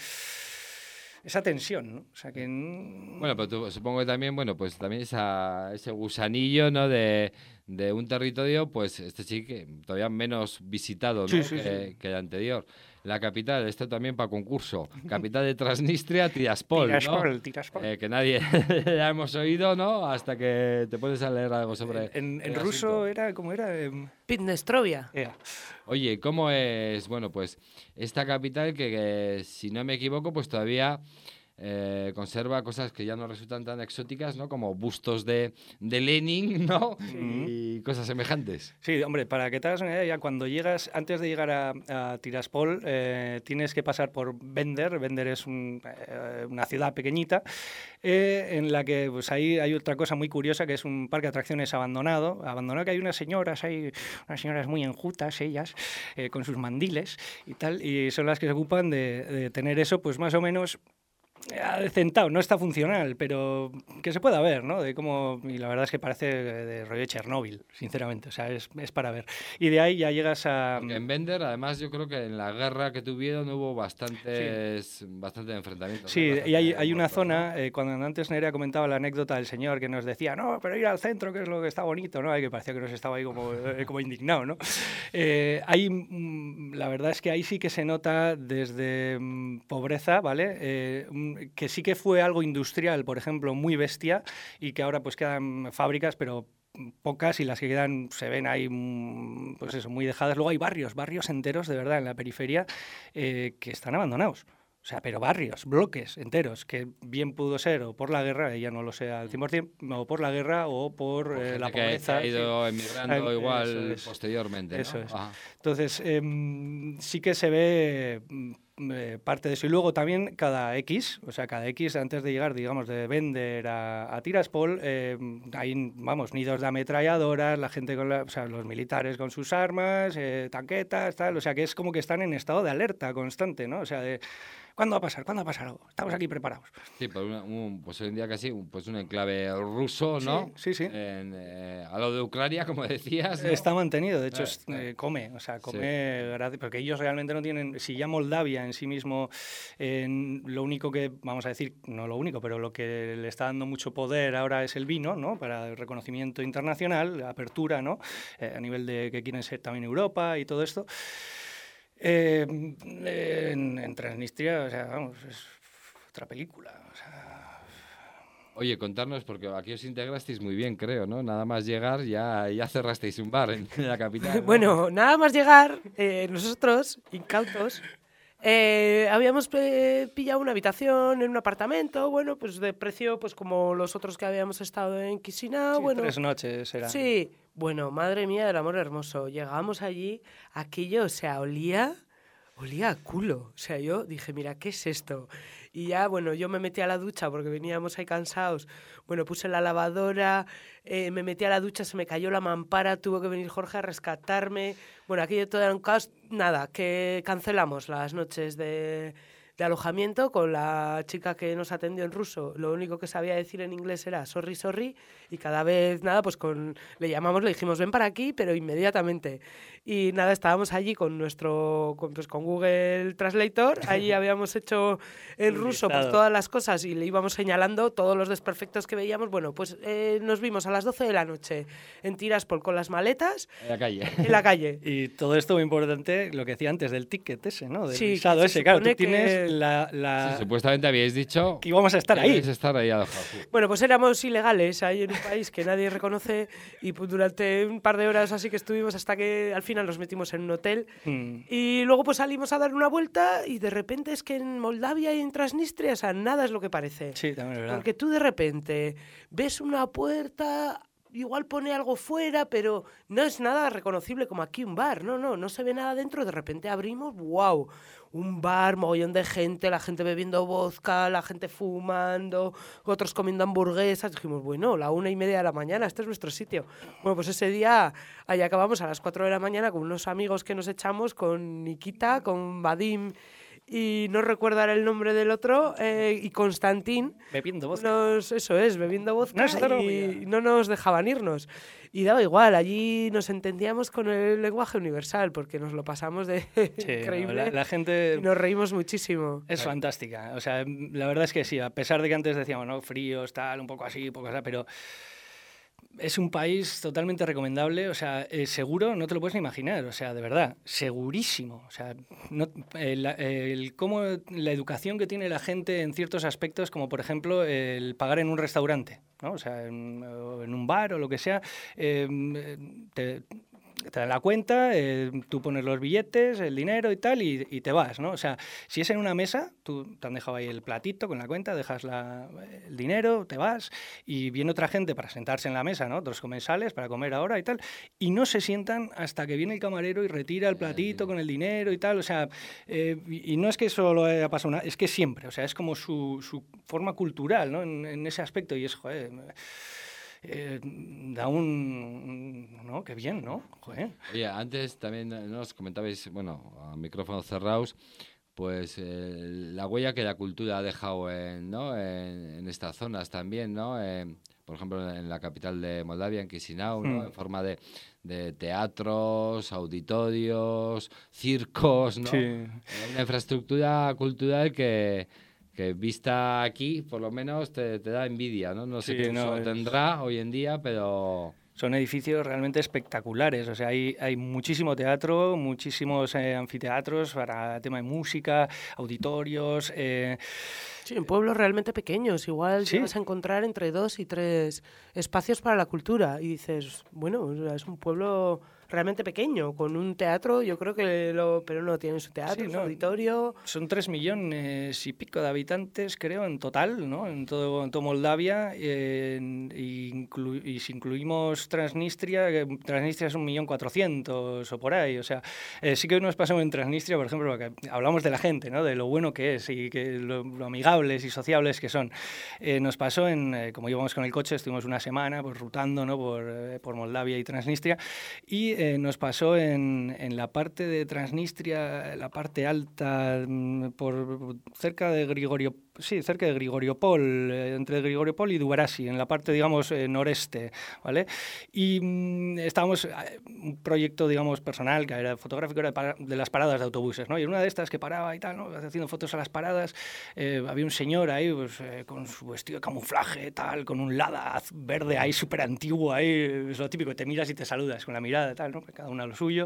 tensión, ¿no? O sea, que... Bueno, pero supongo que también, pues también ese gusanillo, ¿no? De un territorio, pues este sí que todavía menos visitado, ¿no? Sí, que el anterior. La capital, esto también para concurso. Capital de Transnistria, Tiraspol, ¿no? Tiraspol. Que nadie la hemos oído, ¿no? Hasta que te pones a leer algo sobre... En ruso era, ¿cómo era? Pidnestrovia. Oye, ¿cómo es? Bueno, pues esta capital que si no me equivoco, pues todavía... conserva cosas que ya no resultan tan exóticas, ¿no? Como bustos de Lenin, ¿no? Y cosas semejantes. Sí, hombre, para que te hagas una idea, ya cuando llegas, antes de llegar a Tiraspol, tienes que pasar por Bender. Bender es una ciudad pequeñita, en la que pues ahí hay otra cosa muy curiosa, que es un parque de atracciones abandonado, que hay unas señoras muy enjutas, ellas, con sus mandiles y tal, y son las que se ocupan de tener eso, pues más o menos... decentado, no está funcional, pero que se pueda ver, ¿no? Y la verdad es que parece de rollo de Chernóbil, sinceramente, o sea, es para ver. Y de ahí ya llegas a... Porque en Bender, además, yo creo que en la guerra que tuvieron hubo bastante enfrentamientos. Sí, ¿no? y hay una zona, cuando antes Nerea comentaba la anécdota del señor que nos decía, no, pero ir al centro, que es lo que está bonito, ¿no? Que parecía que nos estaba ahí como indignado, ¿no? La verdad es que ahí sí que se nota desde pobreza, ¿vale? Que sí que fue algo industrial, por ejemplo, muy bestia, y que ahora pues quedan fábricas, pero pocas, y las que quedan se ven ahí, pues eso, muy dejadas. Luego hay barrios enteros, de verdad, en la periferia, que están abandonados. O sea, pero barrios, bloques enteros, que bien pudo ser o por la guerra, ya no lo sé al 100%, o por la guerra o por la pobreza. Que ha ido emigrando igual posteriormente, ¿no? Eso es. Ajá. Entonces, sí que se ve... parte de eso. Y luego también cada X, antes de llegar, digamos, de Bender a Tiraspol, hay, vamos, nidos de ametralladoras, la gente los militares con sus armas, tanquetas, tal, o sea, que es como que están en estado de alerta constante, ¿no? O sea, de ¿cuándo va a pasar? ¿Cuándo va a pasar algo? Estamos aquí preparados. Sí, pues hoy en día casi un enclave ruso, ¿no? Sí. A lo de Ucrania, como decías, ¿no? Está mantenido, de hecho, come gratis, porque ellos realmente no tienen, si ya Moldavia en sí mismo, lo único que, vamos a decir, no lo único, pero lo que le está dando mucho poder ahora es el vino, ¿no? Para el reconocimiento internacional, la apertura, ¿no? A nivel de que quieren ser también Europa y todo esto. En Transnistria, o sea, vamos, es otra película, o sea... Oye, contarnos, porque aquí os integrasteis muy bien, creo, ¿no? Nada más llegar ya cerrasteis un bar en la capital, ¿no? Bueno, nada más llegar, nosotros, incautos, habíamos pillado una habitación en un apartamento, bueno, pues de precio pues como los otros que habíamos estado en Chisinau. Sí, bueno, 3 noches era. Sí, bueno, madre mía del amor hermoso. Llegamos allí, aquello, o sea, olía olía a culo. O sea, yo dije, mira, ¿qué es esto? Y ya, bueno, yo me metí a la ducha porque veníamos ahí cansados. Bueno, puse la lavadora, me metí a la ducha, se me cayó la mampara, tuvo que venir Jorge a rescatarme. Bueno, aquello todo era un caos. Nada, que cancelamos las noches de alojamiento con la chica que nos atendió en ruso. Lo único que sabía decir en inglés era sorry, sorry, y cada vez, nada, pues le llamamos, le dijimos, ven para aquí, pero inmediatamente. Y nada, estábamos allí con con Google Translator, allí habíamos hecho en ruso pues todas las cosas y le íbamos señalando todos los desperfectos que veíamos. Bueno, pues nos vimos a las 12 de la noche en Tiraspol con las maletas. En la calle. En la calle. Y todo esto muy importante, lo que decía antes del ticket ese, ¿no? Del Sí, visado se ese, claro, tú supone que- tienes Sí, supuestamente habíais dicho que íbamos a estar que ahí. ibais a estar ahí alojados. Sí. Bueno, pues éramos ilegales ahí en un país que nadie reconoce y pues durante un par de horas así que estuvimos hasta que al final nos metimos en un hotel y luego pues salimos a dar una vuelta y de repente es que en Moldavia y en Transnistria, o sea, nada es lo que parece. Sí, también es verdad. Porque tú de repente ves una puerta, igual pone algo fuera, pero no es nada reconocible como aquí un bar. No se ve nada dentro. De repente abrimos, wow, un bar, mogollón de gente, la gente bebiendo vodka, la gente fumando, otros comiendo hamburguesas. Dijimos, bueno, 1:30 de la mañana, este es nuestro sitio. Bueno, pues ese día ahí acabamos a las 4 de la mañana con unos amigos que nos echamos, con Nikita, con Vadim y no recuerdo ahora el nombre del otro, y Constantín. Bebiendo vodka. Bebiendo vodka No, eso te lo y no nos dejaban irnos. Y daba igual, allí nos entendíamos con el lenguaje universal porque nos lo pasamos de Sí, increíble no, la gente y nos reímos muchísimo. es fantástica. O sea, la verdad es que sí, a pesar de que antes decíamos, ¿no? Fríos, tal, un poco así, poco así, pero es un país totalmente recomendable, o sea, seguro, no te lo puedes ni imaginar, o sea, de verdad, segurísimo. O sea, cómo la educación que tiene la gente en ciertos aspectos, como por ejemplo el pagar en un restaurante, ¿no? O sea, en un bar o lo que sea, te dan la cuenta, tú pones los billetes, el dinero y tal, y te vas, ¿no? O sea, si es en una mesa, tú te han dejado ahí el platito con la cuenta, dejas el dinero, te vas, y viene otra gente para sentarse en la mesa, ¿no? Otros comensales para comer ahora y tal, y no se sientan hasta que viene el camarero y retira el platito con el dinero y tal, o sea, y no es que eso lo haya pasado es que siempre, o sea, es como su forma cultural, ¿no? En ese aspecto, y es, joder... da ¿no? Qué bien, ¿no? Joder. Oye, antes también nos comentabais, bueno, a micrófonos cerrados, pues la huella que la cultura ha dejado en estas zonas también, ¿no? Por ejemplo, en la capital de Moldavia, en Chisinau, ¿no? En forma de teatros, auditorios, circos, ¿no? Sí. Una infraestructura cultural que vista aquí, por lo menos, te da envidia, ¿no? No sé Sí, qué no, uso tendrá hoy en día, pero... Son edificios realmente espectaculares, o sea, hay muchísimo teatro, muchísimos anfiteatros para tema de música, auditorios... Sí, en pueblos realmente pequeños, igual Sí. te vas a encontrar entre 2 y 3 espacios para la cultura y dices, bueno, o sea, es un pueblo realmente pequeño, con un teatro, yo creo que pero no tiene su teatro, Sí, su no. auditorio. Son 3 millones y pico de habitantes, creo, en total, ¿no? En todo Moldavia, y si incluimos Transnistria, que Transnistria es 1.400.000 o por ahí, o sea, sí que nos pasamos en Transnistria, por ejemplo, porque hablamos de la gente, ¿no? De lo bueno que es y que lo amigables y sociables que son. Nos pasó como íbamos con el coche, estuvimos una semana pues rutando, ¿no? por Moldavia y Transnistria, y nos pasó en la parte de Transnistria, la parte alta, cerca de Grigoriopol, entre Grigoriopol y Dubarasi, en la parte, digamos, noreste, ¿vale? Y estábamos, un proyecto, digamos, personal, que era fotográfico, era de las paradas de autobuses, ¿no? Y en una de estas que paraba y tal, ¿no? Haciendo fotos a las paradas, había un señor ahí, pues, con su vestido de camuflaje, tal, con un Lada verde ahí, súper antiguo, ahí, es lo típico, te miras y te saludas con la mirada, tal, ¿no? Cada uno a lo suyo.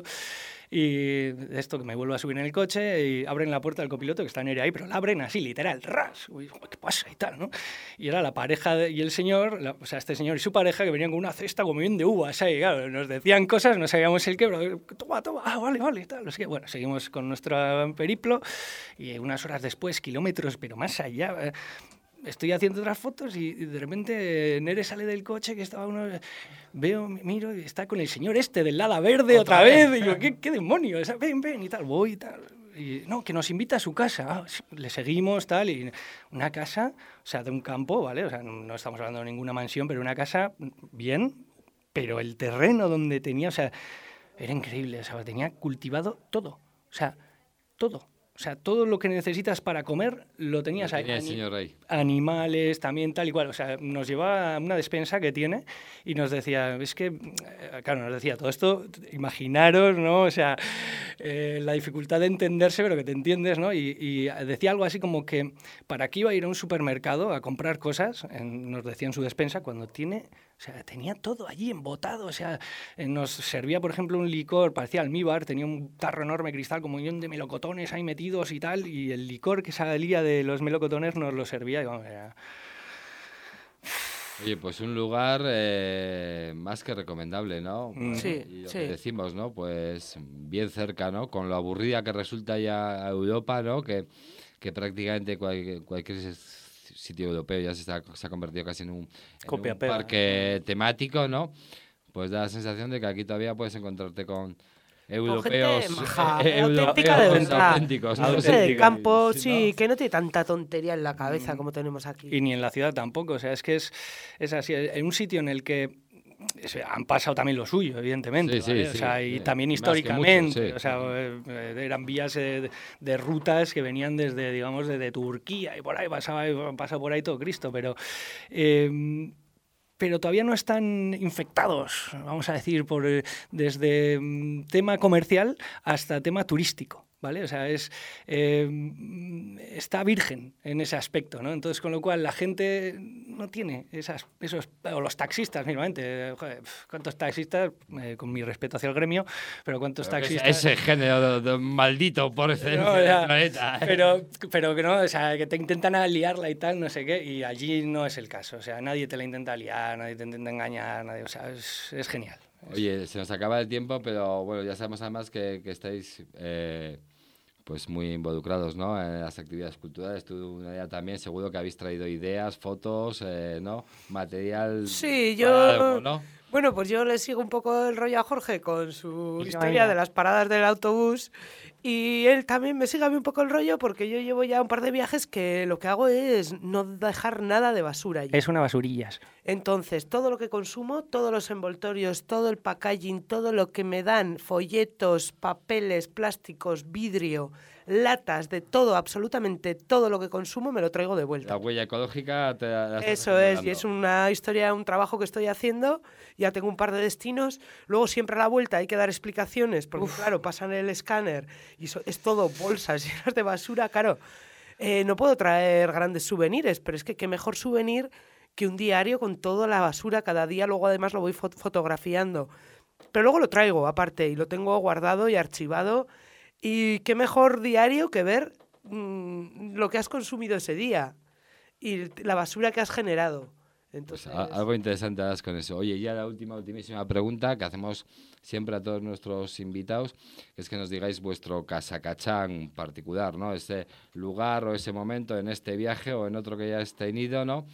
Y esto que me vuelvo a subir en el coche y abren la puerta del copiloto, que está Nere ahí, pero la abren así, literal, ras. Uy, ¿qué pasa? Y tal, ¿no? Y era la pareja y el señor, o sea, este señor y su pareja, que venían con una cesta como bien de uvas ahí, claro, nos decían cosas, no sabíamos el qué, pero toma, vale, tal, no sé qué. Bueno, seguimos con nuestro periplo y unas horas después, kilómetros, pero más allá... Estoy haciendo otras fotos y de repente Nere sale del coche, que estaba miro y está con el señor del Lada verde otra vez. Y yo, ¿qué demonio? O sea, ven y tal, voy y tal. y no, que nos invita a su casa. Ah, sí, le seguimos, tal, y una casa, o sea, de un campo, ¿vale? O sea, no estamos hablando de ninguna mansión, pero una casa bien, pero el terreno donde tenía, o sea, era increíble, o sea, tenía cultivado todo, o sea, todo. O sea, todo lo que necesitas para comer lo tenías ahí. Tenía el señor ahí. Animales, también tal y cual. O sea, nos llevaba a una despensa que tiene y nos decía, es que, claro, nos decía todo esto, imaginaros, ¿no? O sea, la dificultad de entenderse, pero que te entiendes, ¿no? Y decía algo así como que para qué iba a ir a un supermercado a comprar cosas, nos decía en su despensa, cuando tiene... O sea, tenía todo allí embotado, o sea, nos servía, por ejemplo, un licor, parecía almíbar, tenía un tarro enorme cristal con un millón de melocotones ahí metidos y tal, y el licor que salía de los melocotones nos lo servía y vamos, era... Oye, pues un lugar más que recomendable, ¿no? Sí, Y lo sí. que decimos, ¿no? Pues bien cerca, ¿no? Con lo aburrida que resulta ya Europa, ¿no? Que prácticamente cualquier sitio europeo ya se ha convertido casi en un Copia-pega. parque temático, ¿no? Pues da la sensación de que aquí todavía puedes encontrarte con europeos, gente maja, europeos auténtica de verdad. auténticos, ¿no? Gente de campo, Sí, sí, ¿no? que no tiene tanta tontería en la cabeza como tenemos aquí. Y ni en la ciudad tampoco, o sea, es que es así, en un sitio en el que han pasado también lo suyo, evidentemente, Sí, ¿vale? sí, o sea, sí, y sí. también Más que históricamente, mucho, sí. o sea, eran vías de rutas que venían desde, digamos, desde Turquía y por ahí pasaba por ahí todo Cristo, pero todavía no están infectados, vamos a decir, desde tema comercial hasta tema turístico. ¿Vale? O sea, está virgen en ese aspecto, ¿no? Entonces, con lo cual, la gente no tiene esos... O los taxistas, mismamente. Joder, ¿cuántos taxistas? Con mi respeto hacia el gremio, pero ¿cuántos taxistas? Ese género maldito por excelencia No, del ya, planeta. pero que no, o sea, que te intentan liarla y tal, no sé qué, y allí no es el caso. O sea, nadie te la intenta liar, nadie te intenta engañar, nadie, o sea, es genial. Oye, se nos acaba el tiempo, pero bueno, ya sabemos además que estáis pues muy involucrados, ¿no? En las actividades culturales. Tú, Nadia, también seguro que habéis traído ideas, fotos, ¿no? Material Sí, para algo, ¿no? Bueno, pues yo le sigo un poco el rollo a Jorge con su Vaya. historia de las paradas del autobús y él también me sigue a mí un poco el rollo porque yo llevo ya un par de viajes que lo que hago es no dejar nada de basura allí. Es una basurillas. Entonces, todo lo que consumo, todos los envoltorios, todo el packaging, todo lo que me dan, folletos, papeles, plásticos, vidrio, latas, de todo, absolutamente todo lo que consumo me lo traigo de vuelta. La huella ecológica te la estás Eso es, y acumulando. es una historia, un trabajo que estoy haciendo, ya tengo un par de destinos, luego siempre a la vuelta hay que dar explicaciones, porque claro, pasan el escáner y es todo bolsas llenas de basura, claro, no puedo traer grandes souvenirs, pero es que qué mejor souvenir que un diario con toda la basura cada día, luego además lo voy fotografiando, pero luego lo traigo aparte y lo tengo guardado y archivado, y qué mejor diario que ver lo que has consumido ese día y la basura que has generado. Pues Entonces, algo interesante harás con eso. Oye, ya la ultimísima pregunta que hacemos siempre a todos nuestros invitados, que es que nos digáis vuestro casacachán particular, ¿no? Ese lugar o ese momento en este viaje o en otro que ya hayáis tenido, ¿no?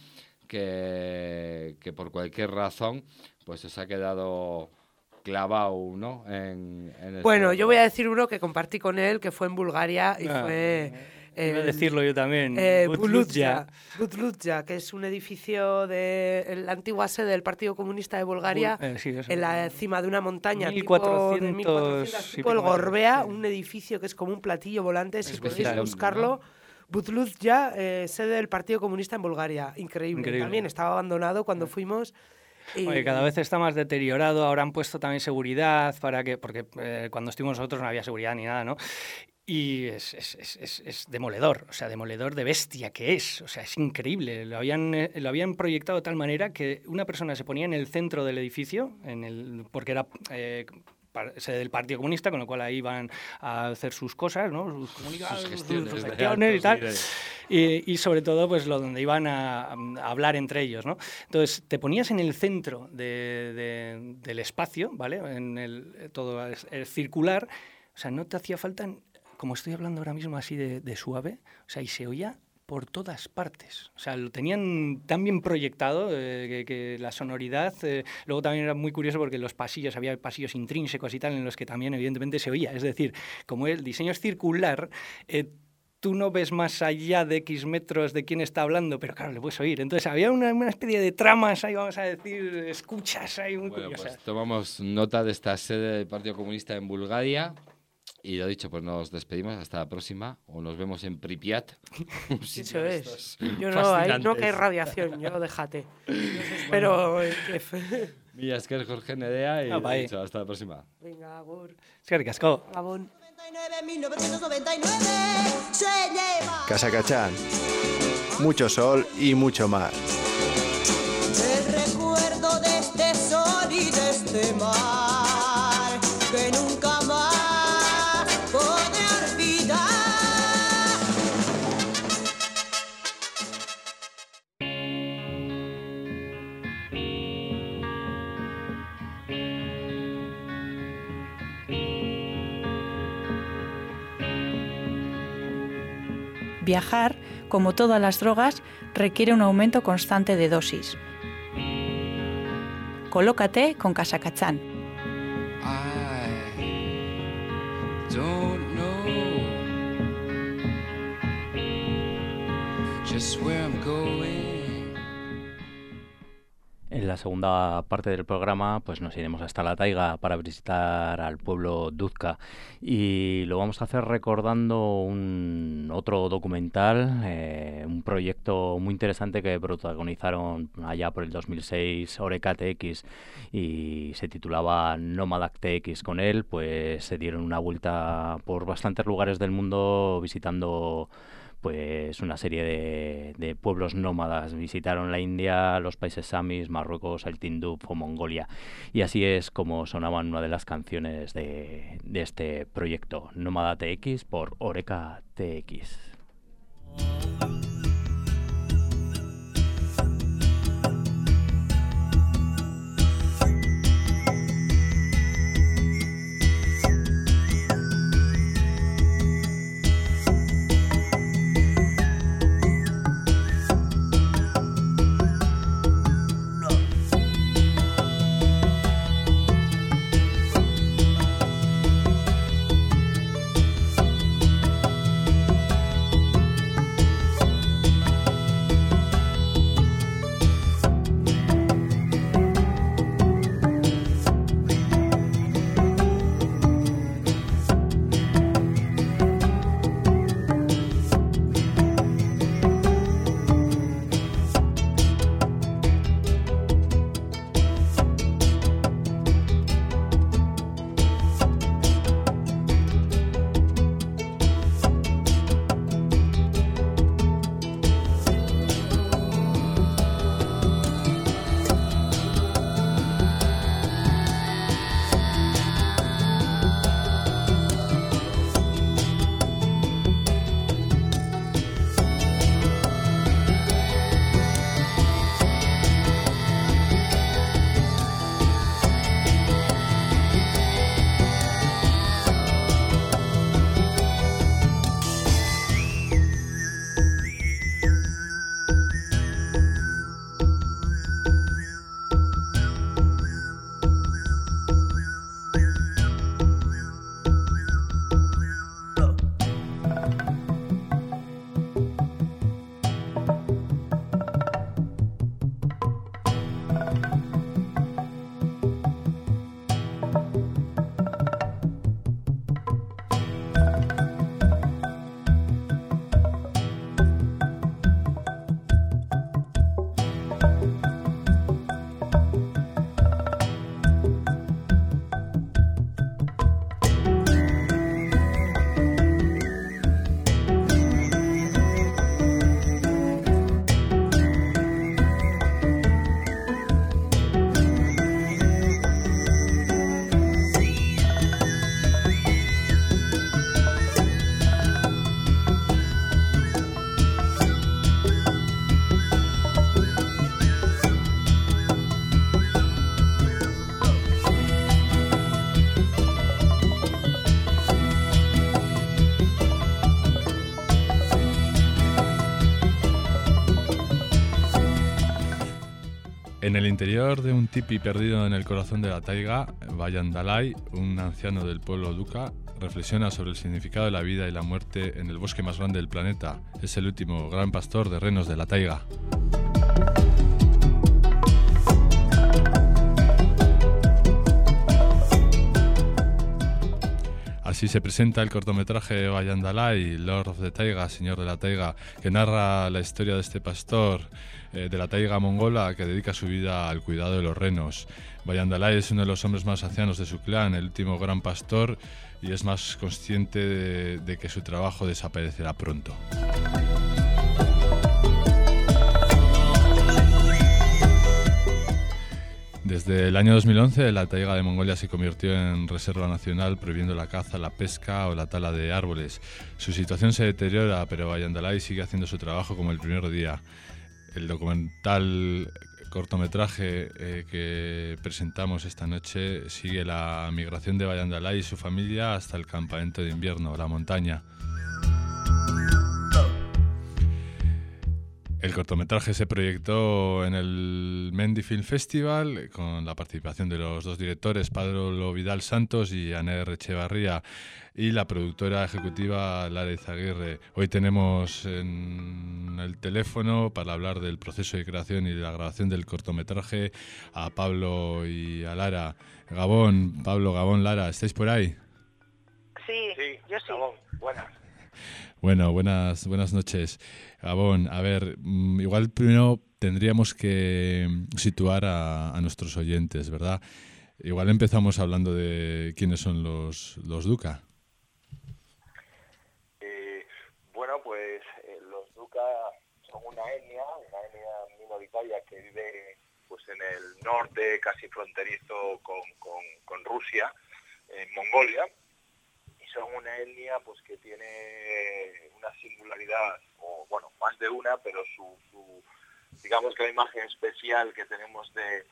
Que por cualquier razón pues os ha quedado clavado, ¿no? En el bueno, cerebro. yo voy a decir uno que compartí con él, que fue en Bulgaria y fue... Iba a decirlo yo también. Butlutja, que es un edificio de la antigua sede del Partido Comunista de Bulgaria, Sí, eso. en la cima de una montaña, 1400 tipo, de 1400, y tipo el pico metros, Gorbea, sí. un edificio que es como un platillo volante, si podéis especial, buscarlo. Butlutja, sede del Partido Comunista en Bulgaria, increíble. Increíble. También estaba abandonado cuando fuimos. Y... Oye, cada vez está más deteriorado, ahora han puesto también seguridad porque cuando estuvimos nosotros no había seguridad ni nada, ¿no? Y es demoledor, o sea, demoledor de bestia que es, o sea, es increíble. Lo habían proyectado de tal manera que una persona se ponía en el centro del edificio, porque era sede del Partido Comunista, con lo cual ahí iban a hacer sus cosas, ¿no? Sus comunicados, sus gestiones y tal. Y sobre todo, pues donde iban a hablar entre ellos, ¿no? Entonces, te ponías en el centro del espacio, ¿vale? Todo el circular, o sea, no te hacía falta, como estoy hablando ahora mismo así de suave, o sea, y se oía por todas partes. O sea, lo tenían tan bien proyectado que la sonoridad... luego también era muy curioso porque los pasillos, había pasillos intrínsecos y tal, en los que también evidentemente se oía. Es decir, como el diseño es circular... tú no ves más allá de X metros de quién está hablando, pero claro, le puedes oír. Entonces había una especie de tramas ahí, vamos a decir, escuchas ahí muy curiosas. Pues tomamos nota de esta sede del Partido Comunista en Bulgaria y lo dicho, pues nos despedimos hasta la próxima o nos vemos en Pripyat. Eso es. Yo no, ahí no que hay radiación, yo déjate. Pero... Mila esker, Jorge Nedea, y lo dicho, hasta la próxima. Venga, agur. Eskerrik asko. Gabón. 1999 se lleva Kasakachan, mucho sol y mucho mar. el recuerdo de este sol y de este mar que nunca más podré olvidar. Viajar, como todas las drogas, requiere un aumento constante de dosis. Colócate con Kasakachan. En la segunda parte del programa pues nos iremos hasta la taiga para visitar al pueblo Duzka y lo vamos a hacer recordando otro documental, un proyecto muy interesante que protagonizaron allá por el 2006 Oreca TX y se titulaba Nomadac TX. Con él pues se dieron una vuelta por bastantes lugares del mundo visitando pues una serie de pueblos nómadas. Visitaron la India, los países samis, Marruecos, el Tinduf o Mongolia. Y así es como sonaban una de las canciones de este proyecto, Nómada TX por Oreca TX. En el interior de un tipi perdido en el corazón de la taiga, Bayan Dalai, un anciano del pueblo Duka, reflexiona sobre el significado de la vida y la muerte en el bosque más grande del planeta. Es el último gran pastor de renos de la taiga. Así se presenta el cortometraje de Bayan Dalai, Lord of the Taiga, Señor de la Taiga, que narra la historia de este pastor de la taiga mongola que dedica su vida al cuidado de los renos. Bayan Dalai es uno de los hombres más ancianos de su clan, el último gran pastor, y es más consciente de que su trabajo desaparecerá pronto. Desde el año 2011, la taiga de Mongolia se convirtió en reserva nacional, prohibiendo la caza, la pesca o la tala de árboles. Su situación se deteriora, pero Bayan Dalai sigue haciendo su trabajo como el primer día. El documental cortometraje que presentamos esta noche sigue la migración de Bayan Dalai y su familia hasta el campamento de invierno, la montaña. El cortometraje se proyectó en el Mendy Film Festival con la participación de los dos directores, Pablo Vidal Santos y Aner Echevarría, y la productora ejecutiva Lara Izaguirre. Hoy tenemos en el teléfono para hablar del proceso de creación y de la grabación del cortometraje a Pablo y a Lara. Gabón, Pablo, Gabón, Lara, ¿estáis por ahí? Sí, yo sí. Gabón, buenas. Bueno, buenas noches. Gabón, a ver, igual primero tendríamos que situar a nuestros oyentes, ¿verdad? Igual empezamos hablando de quiénes son los Duka. Bueno, pues los Duka son una etnia minoritaria que vive pues en el norte, casi fronterizo con Rusia, en Mongolia. Son una etnia pues que tiene una singularidad, o bueno, más de una, pero su digamos que la imagen especial que tenemos de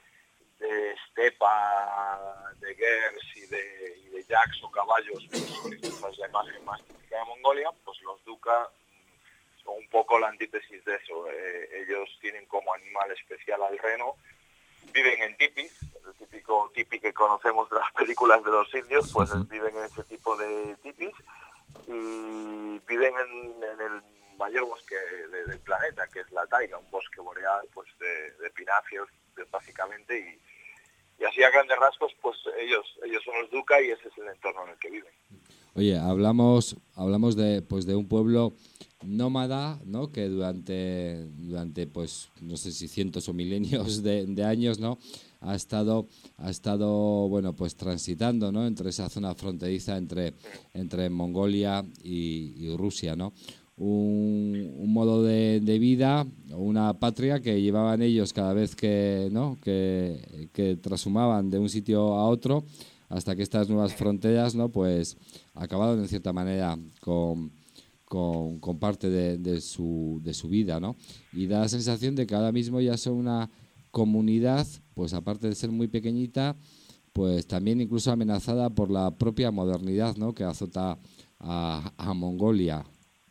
estepa, de gers y de yaks o caballos, pues esa es la imagen más típica de Mongolia. Pues los Duka son un poco la antítesis de eso. Ellos tienen como animal especial al reno, viven en tipis, el típico tipi que conocemos de las películas de los indios, pues viven en ese tipo de tipis y viven en el mayor bosque del planeta, que es la taiga, un bosque boreal pues de pináceos básicamente, y así a grandes rasgos pues ellos son los Duka y ese es el entorno en el que viven. Oye, hablamos de un pueblo nómada, ¿no? Que durante pues no sé si cientos o milenios de años, ¿no? ha estado bueno, pues transitando, ¿no? Entre esa zona fronteriza entre Mongolia y Rusia, ¿no? Un modo de vida, una patria que llevaban ellos cada vez que trashumaban de un sitio a otro, hasta que estas nuevas fronteras, ¿no? Pues acabaron en cierta manera con parte de su vida, ¿no? Y da la sensación de que ahora mismo ya son una comunidad, pues aparte de ser muy pequeñita, pues también incluso amenazada por la propia modernidad, ¿no? Que azota a Mongolia.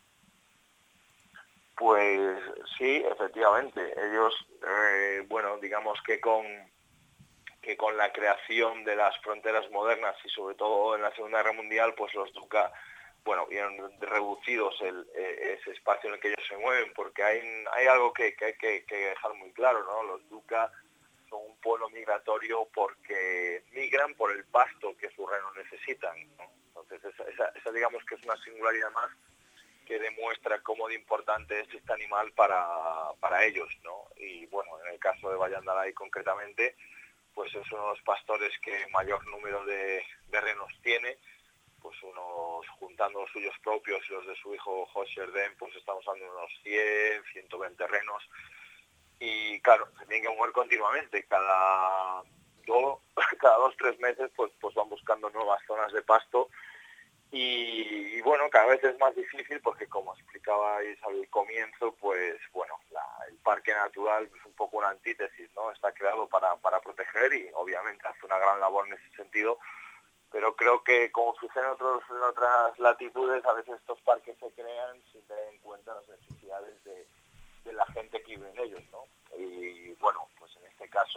Pues sí, efectivamente. Ellos, bueno, digamos que con la creación de las fronteras modernas y sobre todo en la Segunda Guerra Mundial, pues los Duka, bueno, vieron reducidos ese espacio en el que ellos se mueven, porque hay algo que hay que dejar muy claro, ¿no? Los Duka son un pueblo migratorio porque migran por el pasto que sus renos necesitan, ¿no? Entonces esa digamos que es una singularidad más que demuestra cómo de importante es este animal para ellos, ¿no? Y bueno, en el caso de Bayan Dalai concretamente, pues es uno de los pastores que mayor número de renos tiene, pues unos, juntando los suyos propios y los de su hijo Hosherden, pues estamos hablando de unos 100, 120 renos. Y claro, se tienen que mover continuamente, cada 2-3 meses pues van buscando nuevas zonas de pasto. Y bueno, cada vez es más difícil porque, como explicabais al comienzo, pues bueno, el parque natural es un poco una antítesis, ¿no? Está creado para proteger y obviamente hace una gran labor en ese sentido, pero creo que, como sucede en otras latitudes, a veces estos parques se crean sin tener en cuenta las necesidades de la gente que vive en ellos, ¿no? Y bueno, pues en este caso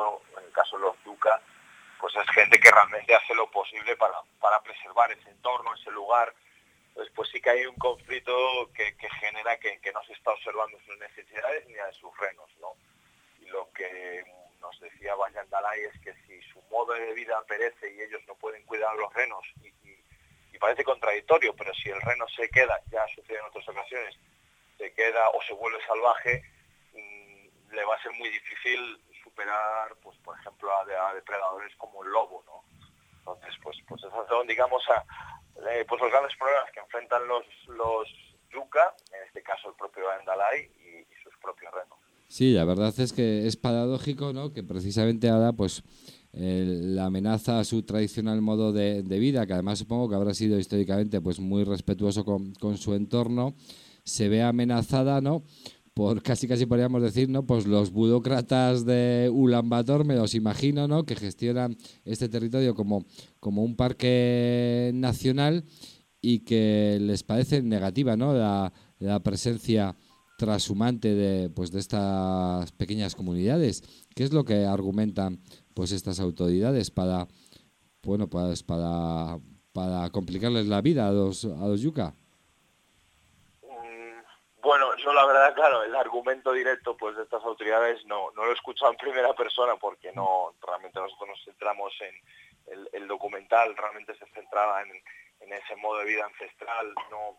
caso los Duca, pues es gente que realmente hace lo posible para preservar ese entorno, ese lugar. Entonces, pues sí que hay un conflicto que genera que no se está observando sus necesidades ni a de sus renos, ¿no? Y lo que nos decía Vallandalay es que si su modo de vida perece y ellos no pueden cuidar a los renos, y parece contradictorio, pero si el reno se queda, ya sucede en otras ocasiones, se queda o se vuelve salvaje, le va a ser muy difícil superar, pues por ejemplo, a depredadores como el lobo, ¿no? Entonces, pues esos son, digamos, pues los grandes problemas que enfrentan los yuca, en este caso el propio Vallandalay y sus propios renos. Sí, la verdad es que es paradójico, ¿no?, que precisamente ahora, pues, la amenaza a su tradicional modo de vida, que además supongo que habrá sido históricamente pues muy respetuoso con su entorno, se ve amenazada, ¿no?, por casi podríamos decir, ¿no?, pues los burócratas de Ulan Bator, me los imagino, ¿no?, que gestionan este territorio como un parque nacional y que les parece negativa, ¿no?, la presencia trashumante de estas pequeñas comunidades. ¿Qué es lo que argumentan pues estas autoridades para complicarles la vida a los yuca? Bueno, yo la verdad, claro, el argumento directo pues de estas autoridades no lo he escuchado en primera persona, porque no, realmente nosotros nos centramos en el documental, realmente se centraba en ese modo de vida ancestral,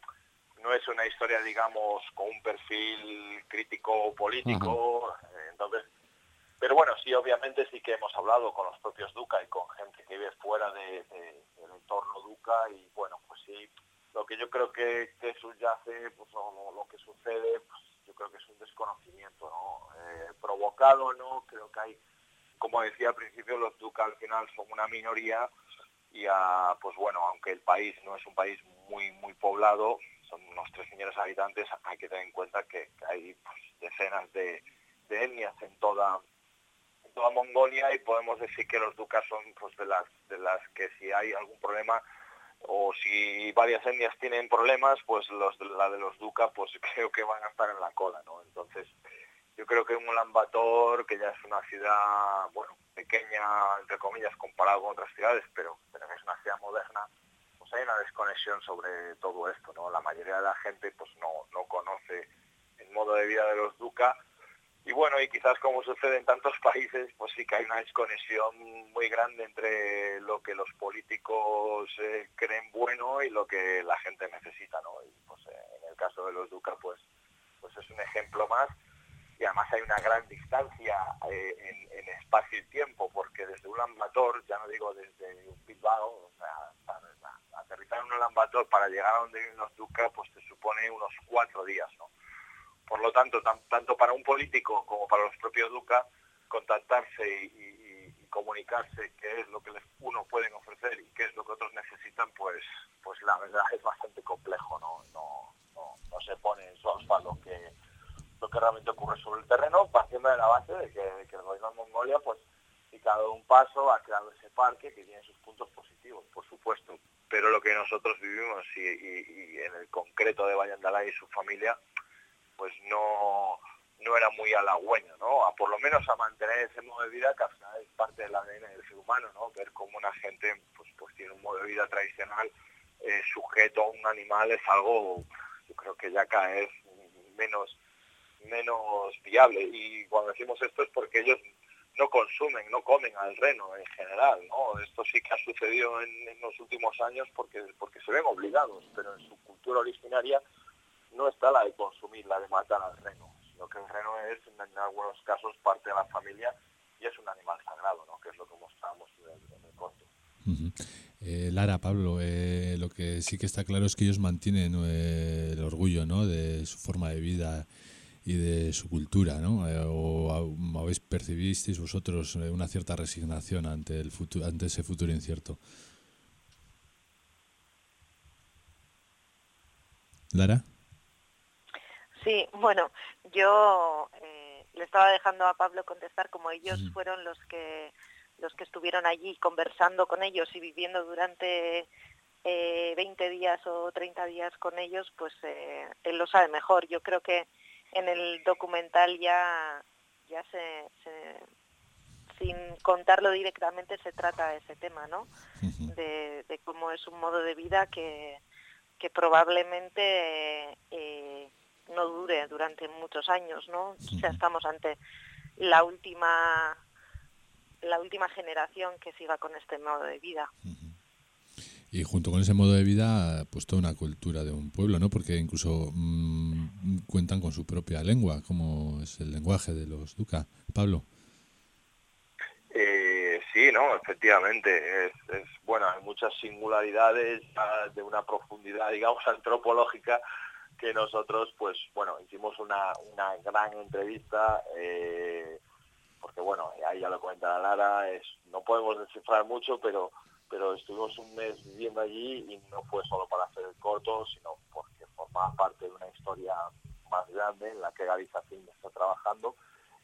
no es una historia, digamos, con un perfil crítico político. Entonces, pero bueno, sí, obviamente sí que hemos hablado con los propios Duca y con gente que vive fuera del entorno Duca, y bueno, pues sí, lo que yo creo que subyace, pues lo que sucede, pues yo creo que es un desconocimiento, ¿no? Provocado, ¿no? Creo que hay, como decía al principio, los Duca al final son una minoría y pues bueno, aunque el país no es un país muy poblado, son unos 3 millones de habitantes, hay que tener en cuenta que hay pues, decenas de etnias en toda Mongolia, y podemos decir que los ducas son pues de las que si hay algún problema o si varias etnias tienen problemas, pues la de los ducas pues creo que van a estar en la cola, ¿no? Entonces yo creo que Ulan Bator, que ya es una ciudad, bueno, pequeña, entre comillas, comparado con otras ciudades, pero que es una ciudad moderna, pues hay una desconexión sobre todo esto, ¿no? La mayoría de la gente pues no conoce el modo de vida de los duca, y bueno, y quizás como sucede en tantos países, pues sí que hay una desconexión muy grande entre lo que los políticos creen bueno y lo que la gente necesita, ¿no? Y pues en el caso de los duca pues es un ejemplo más. Y además hay una gran distancia en espacio y tiempo, porque desde Ulan Bator, ya no digo desde Bilbao, o sea, para aterrizar en Ulan Bator para llegar a donde viven los duca, pues te supone unos 4 días, ¿no? Por lo tanto, tanto para un político como para los propios duca, contactarse y comunicarse qué es lo que unos pueden ofrecer y qué es lo que otros necesitan, pues la verdad es bastante complejo, no se pone en solfa lo que realmente ocurre sobre el terreno, partiendo de la base de que el gobierno de Mongolia pues sí que ha dado un paso, ha creado ese parque que tiene sus puntos positivos, por supuesto, pero lo que nosotros vivimos y en el concreto de Vallandalay y su familia, pues no era muy halagüeño, ¿no? Por lo menos a mantener ese modo de vida que al final es parte del ADN del ser humano, ¿no? Ver cómo una gente pues tiene un modo de vida tradicional sujeto a un animal es algo, yo creo que ya cada vez menos viable. Y cuando decimos esto es porque ellos no comen al reno en general, ¿no? Esto sí que ha sucedido en los últimos años porque se ven obligados, pero en su cultura originaria no está la de consumir, la de matar al reno, sino que el reno es en algunos casos parte de la familia y es un animal sagrado, ¿no? Que es lo que mostramos en el corto. Lara, Pablo, lo que sí que está claro es que ellos mantienen el orgullo, ¿no?, de su forma de vida y de su cultura, ¿no? ¿O percibisteis vosotros una cierta resignación ante ese futuro incierto? ¿Lara? Sí, bueno, yo le estaba dejando a Pablo contestar, como ellos fueron los que estuvieron allí conversando con ellos y viviendo durante 20 días o 30 días con ellos, pues él lo sabe mejor. Yo creo que en el documental ya se sin contarlo directamente se trata ese tema, ¿no? De cómo es un modo de vida que probablemente no dure durante muchos años, ¿no? O sea, estamos ante la última generación que siga con este modo de vida. Y junto con ese modo de vida, pues toda una cultura de un pueblo, ¿no? Porque incluso cuentan con su propia lengua, como es el lenguaje de los Duka. Pablo. Sí, no, efectivamente. Es bueno, hay muchas singularidades de una profundidad, digamos, antropológica, que nosotros, pues, bueno, hicimos una gran entrevista, porque, bueno, ahí ya lo comenta Lara, no podemos descifrar mucho, pero estuvimos un mes viviendo allí y no fue solo para hacer el corto, sino porque formaba parte de una historia más grande en la que Gaby Zacín está trabajando.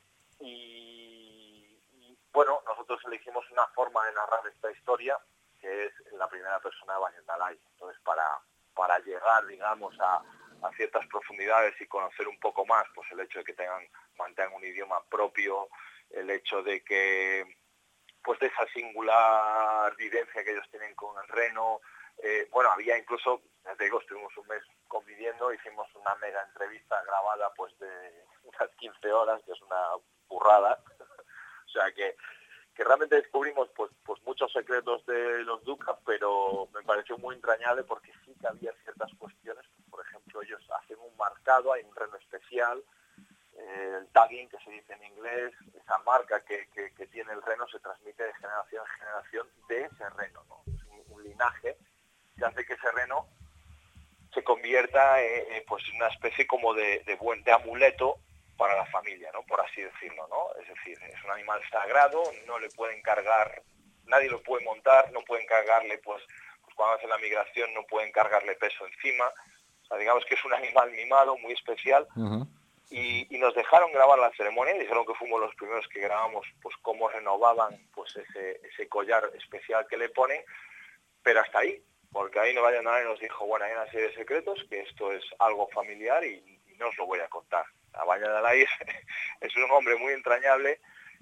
Y bueno, nosotros elegimos una forma de narrar esta historia que es en la primera persona de Bañandalay. Entonces, para llegar, digamos, a ciertas profundidades y conocer un poco más, pues el hecho de que mantengan un idioma propio, el hecho de que pues de esa singular vivencia que ellos tienen con el reno. Bueno, había incluso, ya te digo, estuvimos un mes conviviendo, hicimos una mega entrevista grabada pues de unas 15 horas, que es una burrada. O sea que realmente descubrimos pues muchos secretos de los Duka, pero me pareció muy entrañable porque sí que había ciertas cuestiones. Por ejemplo, ellos hacen un marcado, hay un reno especial, el tagging, que se dice en inglés, esa marca que tiene el reno se transmite de generación en generación de ese reno, ¿no? Es un linaje que hace que ese reno se convierta pues en una especie como de amuleto para la familia, ¿no? Por así decirlo, ¿no? Es decir, es un animal sagrado, no le pueden cargar, nadie lo puede montar, no pueden cargarle, pues cuando hacen la migración no pueden cargarle peso encima. O sea, digamos que es un animal mimado, muy especial. Y nos dejaron grabar la ceremonia, dijeron que fuimos los primeros que grabamos pues cómo renovaban pues ese collar especial que le ponen, pero hasta ahí, porque ahí no vayan nada y nos dijo, bueno, hay una serie de secretos, que esto es algo familiar y no os lo voy a contar. A Bañandalay es un hombre muy entrañable,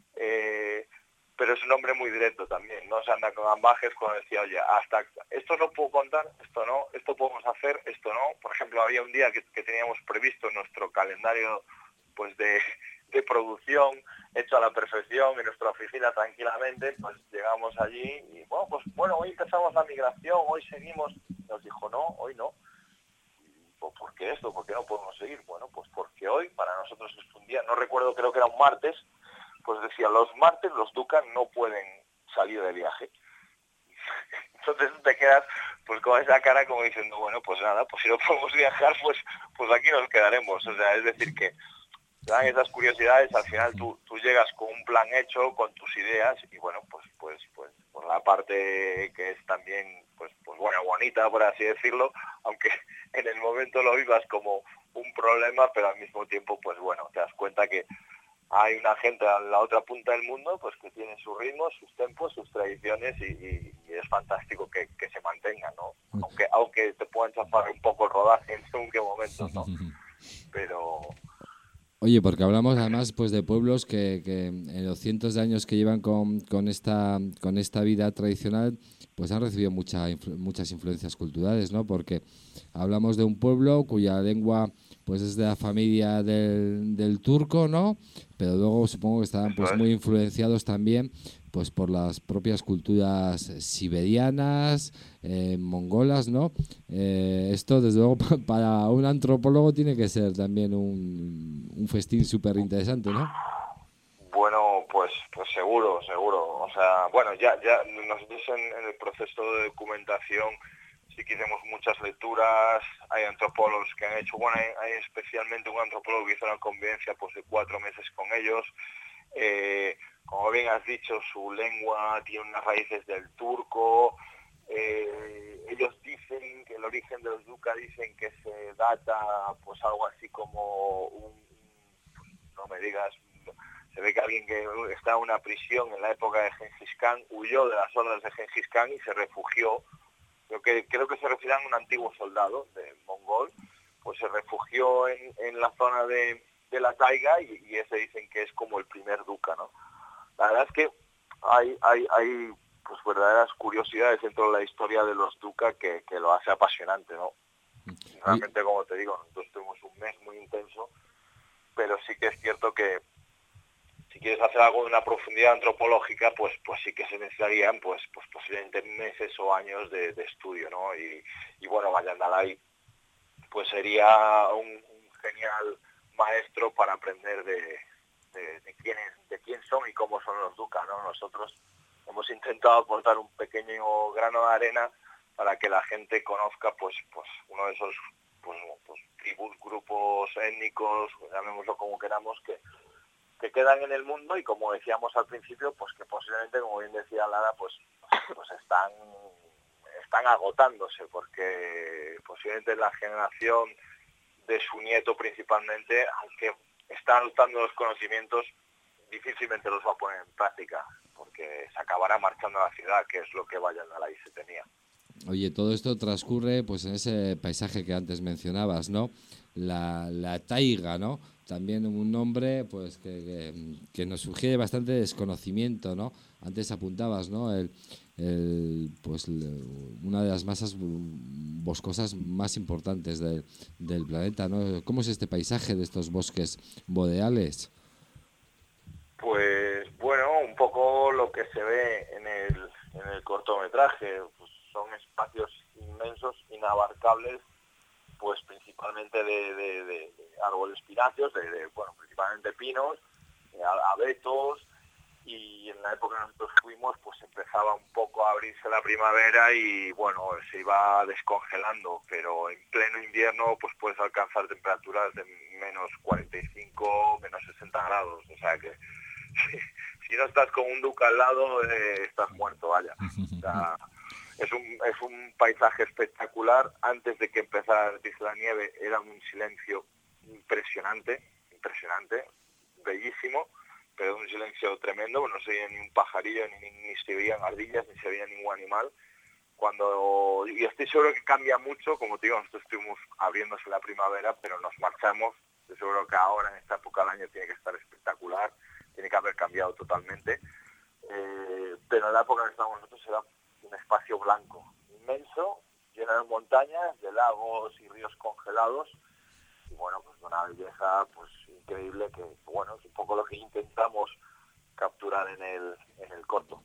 pero es un hombre muy directo también, no se anda con ambajes cuando decía, oye, hasta esto no puedo contar, esto no, esto podemos hacer, esto no. Por ejemplo, había un día que teníamos previsto en nuestro calendario pues de producción, hecho a la perfección, en nuestra oficina tranquilamente, pues llegamos allí y bueno, hoy empezamos la migración, hoy seguimos. Nos dijo, no, hoy no. ¿Por qué esto? ¿Por qué no podemos seguir? Bueno, pues porque hoy para nosotros es un día, no recuerdo, creo que era un martes, pues decía, los martes los Duka no pueden salir de viaje. Entonces te quedas pues con esa cara como diciendo, bueno, pues nada, pues si no podemos viajar, pues aquí nos quedaremos. O sea, es decir que dan esas curiosidades, al final tú llegas con un plan hecho, con tus ideas, y bueno, pues la parte que es también, pues bueno, bonita, por así decirlo, aunque en el momento lo vivas como un problema, pero al mismo tiempo, pues bueno, te das cuenta que hay una gente a la otra punta del mundo pues que tiene sus ritmos, sus tempos, sus tradiciones y es fantástico que se mantengan, ¿no? Aunque te puedan chafar un poco el rodaje en según qué momento, ¿no? Pero... Oye, porque hablamos además pues de pueblos que en los cientos de años que llevan con esta vida tradicional pues han recibido muchas influencias culturales, ¿no? Porque hablamos de un pueblo cuya lengua pues es de la familia del turco, ¿no? Pero luego supongo que estarán pues muy influenciados también pues por las propias culturas siberianas, mongolas, ¿no? Esto desde luego para un antropólogo tiene que ser también un festín súper interesante, ¿no? Bueno, pues seguro. O sea, bueno, ya nosotros en el proceso de documentación sí que hicimos muchas lecturas, hay antropólogos que han hecho, bueno, hay especialmente un antropólogo que hizo una convivencia pues de 4 meses con ellos. Como bien has dicho, su lengua tiene unas raíces del turco. Ellos dicen que el origen de los Duka dicen que se data pues algo así como no me digas, se ve que alguien que está en una prisión en la época de Gengis Khan huyó de las órdenes de Gengis Khan y se refugió. Creo que se refiere a un antiguo soldado de mongol, pues se refugió en la zona de la taiga y ese dicen que es como el primer Duka, ¿no? La verdad es que hay pues verdaderas curiosidades dentro de la historia de los Duca que lo hace apasionante, ¿no? Realmente, como te digo, nosotros tuvimos un mes muy intenso, pero sí que es cierto que si quieres hacer algo de una profundidad antropológica, pues sí que se necesitarían pues posiblemente meses o años de estudio, ¿no? Y bueno, Llandaláy pues sería un genial maestro para aprender de quién son y cómo son los Duca, ¿no? Nosotros hemos intentado aportar un pequeño grano de arena para que la gente conozca pues uno de esos tribus, grupos étnicos, llamémoslo como queramos, que quedan en el mundo y, como decíamos al principio, pues que posiblemente, como bien decía Lara, pues están agotándose, porque posiblemente la generación de su nieto principalmente, aunque está adoptando los conocimientos, difícilmente los va a poner en práctica, porque se acabará marchando a la ciudad, que es lo que Llandaláy se tenía. Oye, todo esto transcurre pues en ese paisaje que antes mencionabas, ¿no? La taiga, ¿no? También un nombre pues que nos sugiere bastante desconocimiento, ¿no? Antes apuntabas, ¿no? Una de las masas boscosas más importantes del planeta, ¿no? ¿Cómo es este paisaje de estos bosques boreales? Pues bueno, un poco lo que se ve en el cortometraje, pues son espacios inmensos, inabarcables, pues principalmente de árboles pináceos, principalmente pinos, abetos, y en la época que nosotros fuimos pues empezaba un poco a abrirse la primavera y bueno, se iba descongelando, pero en pleno invierno pues puedes alcanzar temperaturas de menos 45, menos 60 grados, o sea que si no estás con un Duca al lado, estás muerto, vaya. O sea, es un paisaje espectacular. Antes de que empezara a derretirse la nieve era un silencio impresionante, bellísimo, pero un silencio tremendo, no se veía ni un pajarillo, ni se veían ardillas, ni se veía ningún animal. Y estoy seguro que cambia mucho, como te digo, nosotros estuvimos abriéndose la primavera, pero nos marchamos. Estoy seguro que ahora, en esta época del año, tiene que estar espectacular, tiene que haber cambiado totalmente. Pero en la época en que estábamos nosotros era un espacio blanco, inmenso, lleno de montañas, de lagos y ríos congelados, y bueno, pues una belleza pues increíble, que bueno, es un poco lo que intentamos capturar en el corto.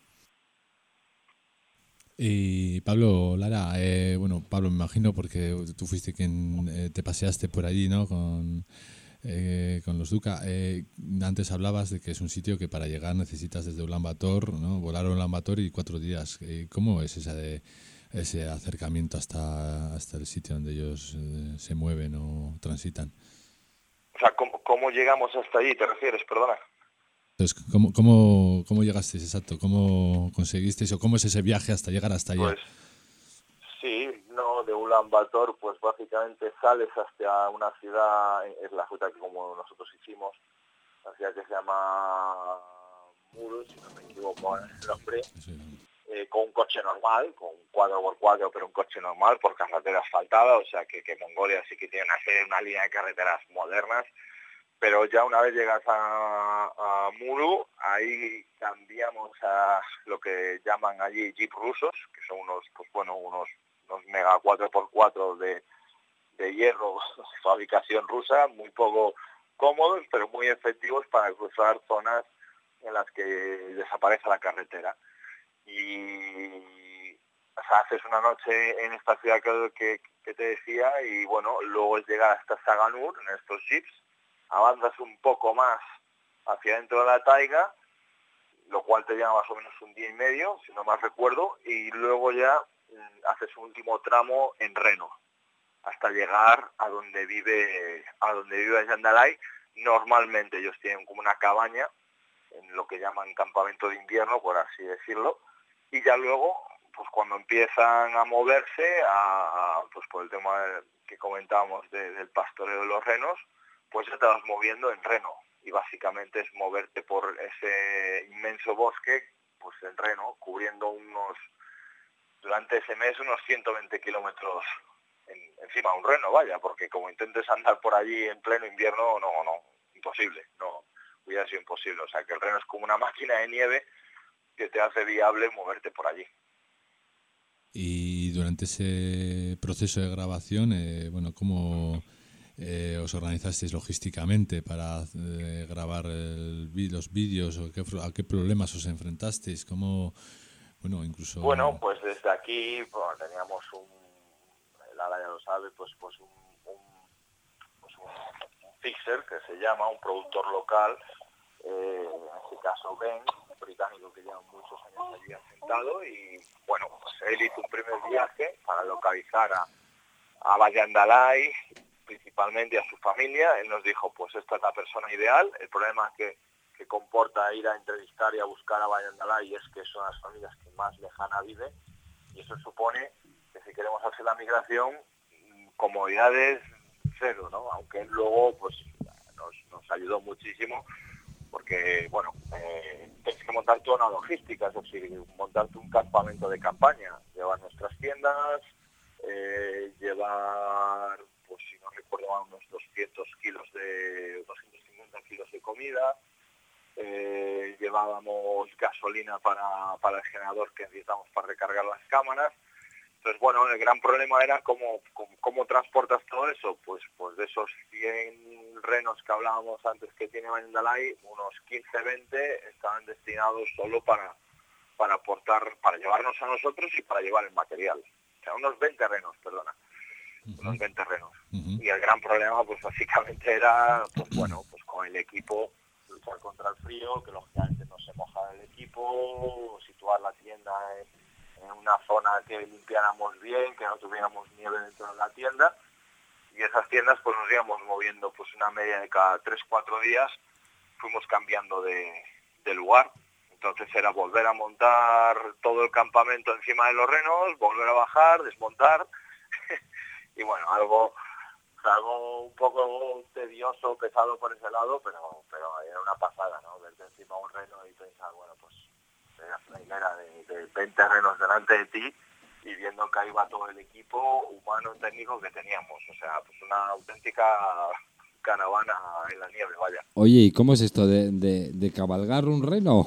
Y Pablo, Lara, Pablo, me imagino, porque tú fuiste quien te paseaste por allí, ¿no? Con los Duca. Antes hablabas de que es un sitio que para llegar necesitas desde Ulan Bator, ¿no? Volar a Ulan Bator y 4 días. ¿Cómo es ese acercamiento hasta el sitio donde ellos se mueven o transitan? O sea, ¿cómo llegamos hasta allí? ¿Te refieres? Perdona. Entonces, ¿cómo llegasteis, exacto? ¿Cómo conseguisteis o cómo es ese viaje hasta llegar hasta allá? Pues sí, no, de Ulan Bator, pues básicamente sales hasta una ciudad, es la ruta que como nosotros hicimos, una ciudad que se llama Muru, si no me equivoco en el nombre, con un coche normal, con un 4x4, pero un coche normal, por carretera asfaltada, o sea que Mongolia sí que tiene una línea de carreteras modernas, pero ya una vez llegas a Muru, ahí cambiamos a lo que llaman allí jeep rusos, que son unos mega 4x4 de hierro, fabricación rusa, muy poco cómodos, pero muy efectivos para cruzar zonas en las que desaparece la carretera. Y haces una noche en esta ciudad que te decía, y bueno, luego es llegar hasta Saganur en estos jeeps, avanzas un poco más hacia dentro de la taiga, lo cual te lleva más o menos un día y medio, si no mal recuerdo, y luego ya haces un último tramo en Reno, hasta llegar a donde vive Llandaláy. Normalmente ellos tienen como una cabaña, en lo que llaman campamento de invierno, por así decirlo, y ya luego, pues cuando empiezan a moverse, pues por el tema que comentábamos del pastoreo de los renos, pues ya te vas moviendo en reno, y básicamente es moverte por ese inmenso bosque, pues en reno, cubriendo durante ese mes unos 120 kilómetros encima de un reno, vaya, porque como intentes andar por allí en pleno invierno, no, imposible, no, hubiera sido imposible. O sea que el reno es como una máquina de nieve, que te hace viable moverte por allí. Y durante ese proceso de grabación, bueno, ¿cómo os organizasteis logísticamente para grabar los vídeos? ¿O a qué problemas os enfrentasteis? ¿Cómo, bueno, incluso... Bueno, pues desde aquí teníamos Lara ya lo sabe, pues un fixer, que se llama, un productor local, en este caso Ben, un británico que lleva muchos años allí asentado, y bueno, pues él hizo un primer viaje para localizar a Vallandalay, principalmente a su familia. Él nos dijo, pues esta es la persona ideal. El problema que comporta ir a entrevistar y a buscar a Vallandalay es que son las familias que más lejana viven, y eso supone que si queremos hacer la migración, comodidades cero, ¿no? Aunque él luego pues nos ayudó muchísimo, porque bueno, tienes que montar toda una logística, es decir, montarte un campamento de campaña, llevar nuestras tiendas, llevar, pues si no recuerdo mal, unos 250 kilos de comida, llevábamos gasolina para el generador que necesitamos para recargar las cámaras. Entonces, bueno, el gran problema era cómo transportas todo eso. Pues de esos 100 renos que hablábamos antes que tiene Vallandalay, unos 15-20 estaban destinados solo para llevarnos a nosotros y para llevar el material. O sea, unos 20 renos, perdona. Unos 20 renos. Y el gran problema, pues básicamente era, pues bueno, pues con el equipo, luchar contra el frío, que lógicamente no se mojara el equipo, situar la tienda en una zona que limpiáramos bien, que no tuviéramos nieve dentro de la tienda, y esas tiendas pues nos íbamos moviendo pues una media de cada 3-4 días, fuimos cambiando de lugar. Entonces era volver a montar todo el campamento encima de los renos, volver a bajar, desmontar, y bueno, algo un poco tedioso, pesado por ese lado, pero era una pasada, ¿no? Verte encima un reno y pensar, bueno, pues la hilera de 20 renos delante de ti, y viendo que ahí va todo el equipo humano técnico que teníamos. O sea, pues una auténtica caravana en la nieve, vaya. Oye, ¿y cómo es esto de cabalgar un reno?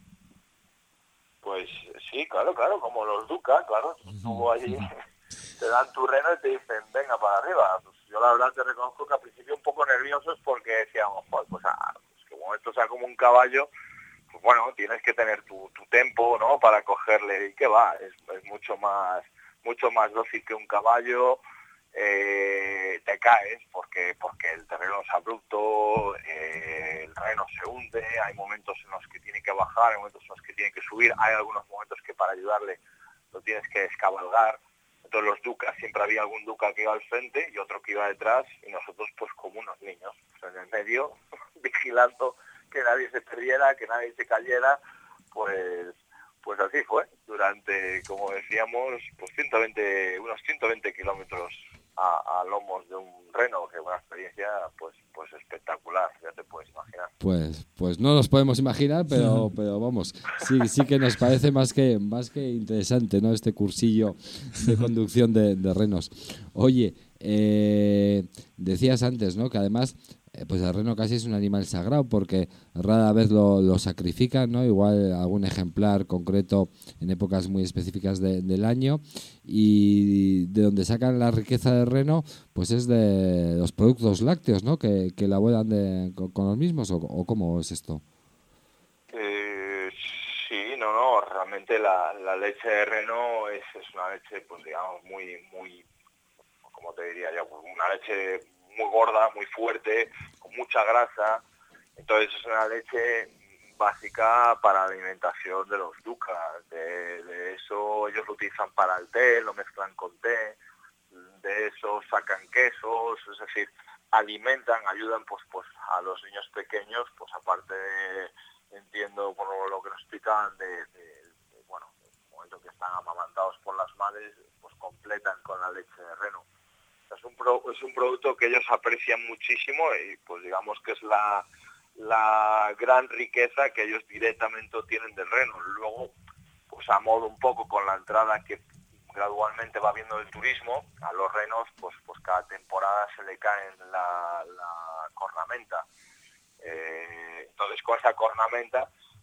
Pues sí, claro, como los Duca, claro. Tú allí te dan tu reno y te dicen, venga para arriba. Pues yo la verdad te reconozco que al principio un poco nerviosos, porque decíamos, pues que como esto sea como un caballo, pues bueno, tienes que tener tu tempo, ¿no? Para cogerle, y que va, es mucho más dócil que un caballo. Te caes porque el terreno es abrupto, el reno se hunde, hay momentos en los que tiene que bajar, hay momentos en los que tiene que subir, hay algunos momentos que para ayudarle lo tienes que descabalgar. Entonces los ducas, siempre había algún duca que iba al frente y otro que iba detrás, y nosotros pues como unos niños, en el medio, vigilando que nadie se perdiera, que nadie se cayera. Pues así fue, durante, como decíamos, pues unos 120 kilómetros a lomos de un reno, que una experiencia pues espectacular, ya te puedes imaginar. Pues no nos podemos imaginar, pero vamos, sí que nos parece más que interesante, ¿no? Este cursillo de conducción de renos. Oye, decías antes, ¿no? Que además pues el reno casi es un animal sagrado, porque rara vez lo sacrifican, ¿no? Igual algún ejemplar concreto en épocas muy específicas del año, y de donde sacan la riqueza del reno pues es de los productos lácteos, ¿no? Que elaboran con los mismos, o ¿cómo es esto? Sí, no, realmente la leche de reno es una leche, pues digamos, muy, como te diría yo, una leche muy gorda, muy fuerte, con mucha grasa. Entonces es una leche básica para la alimentación de los ducas. De eso ellos lo utilizan para el té, lo mezclan con té, de eso sacan quesos, es decir, alimentan, ayudan pues a los niños pequeños, pues aparte entiendo por lo que nos explican bueno, en el momento que están amamantados por las madres, pues completan con la leche de reno. Es un producto que ellos aprecian muchísimo, y pues digamos que es la gran riqueza que ellos directamente obtienen del reno. Luego, pues a modo un poco con la entrada que gradualmente va viendo el turismo, a los renos pues cada temporada se le cae la cornamenta. Entonces con esa cornamenta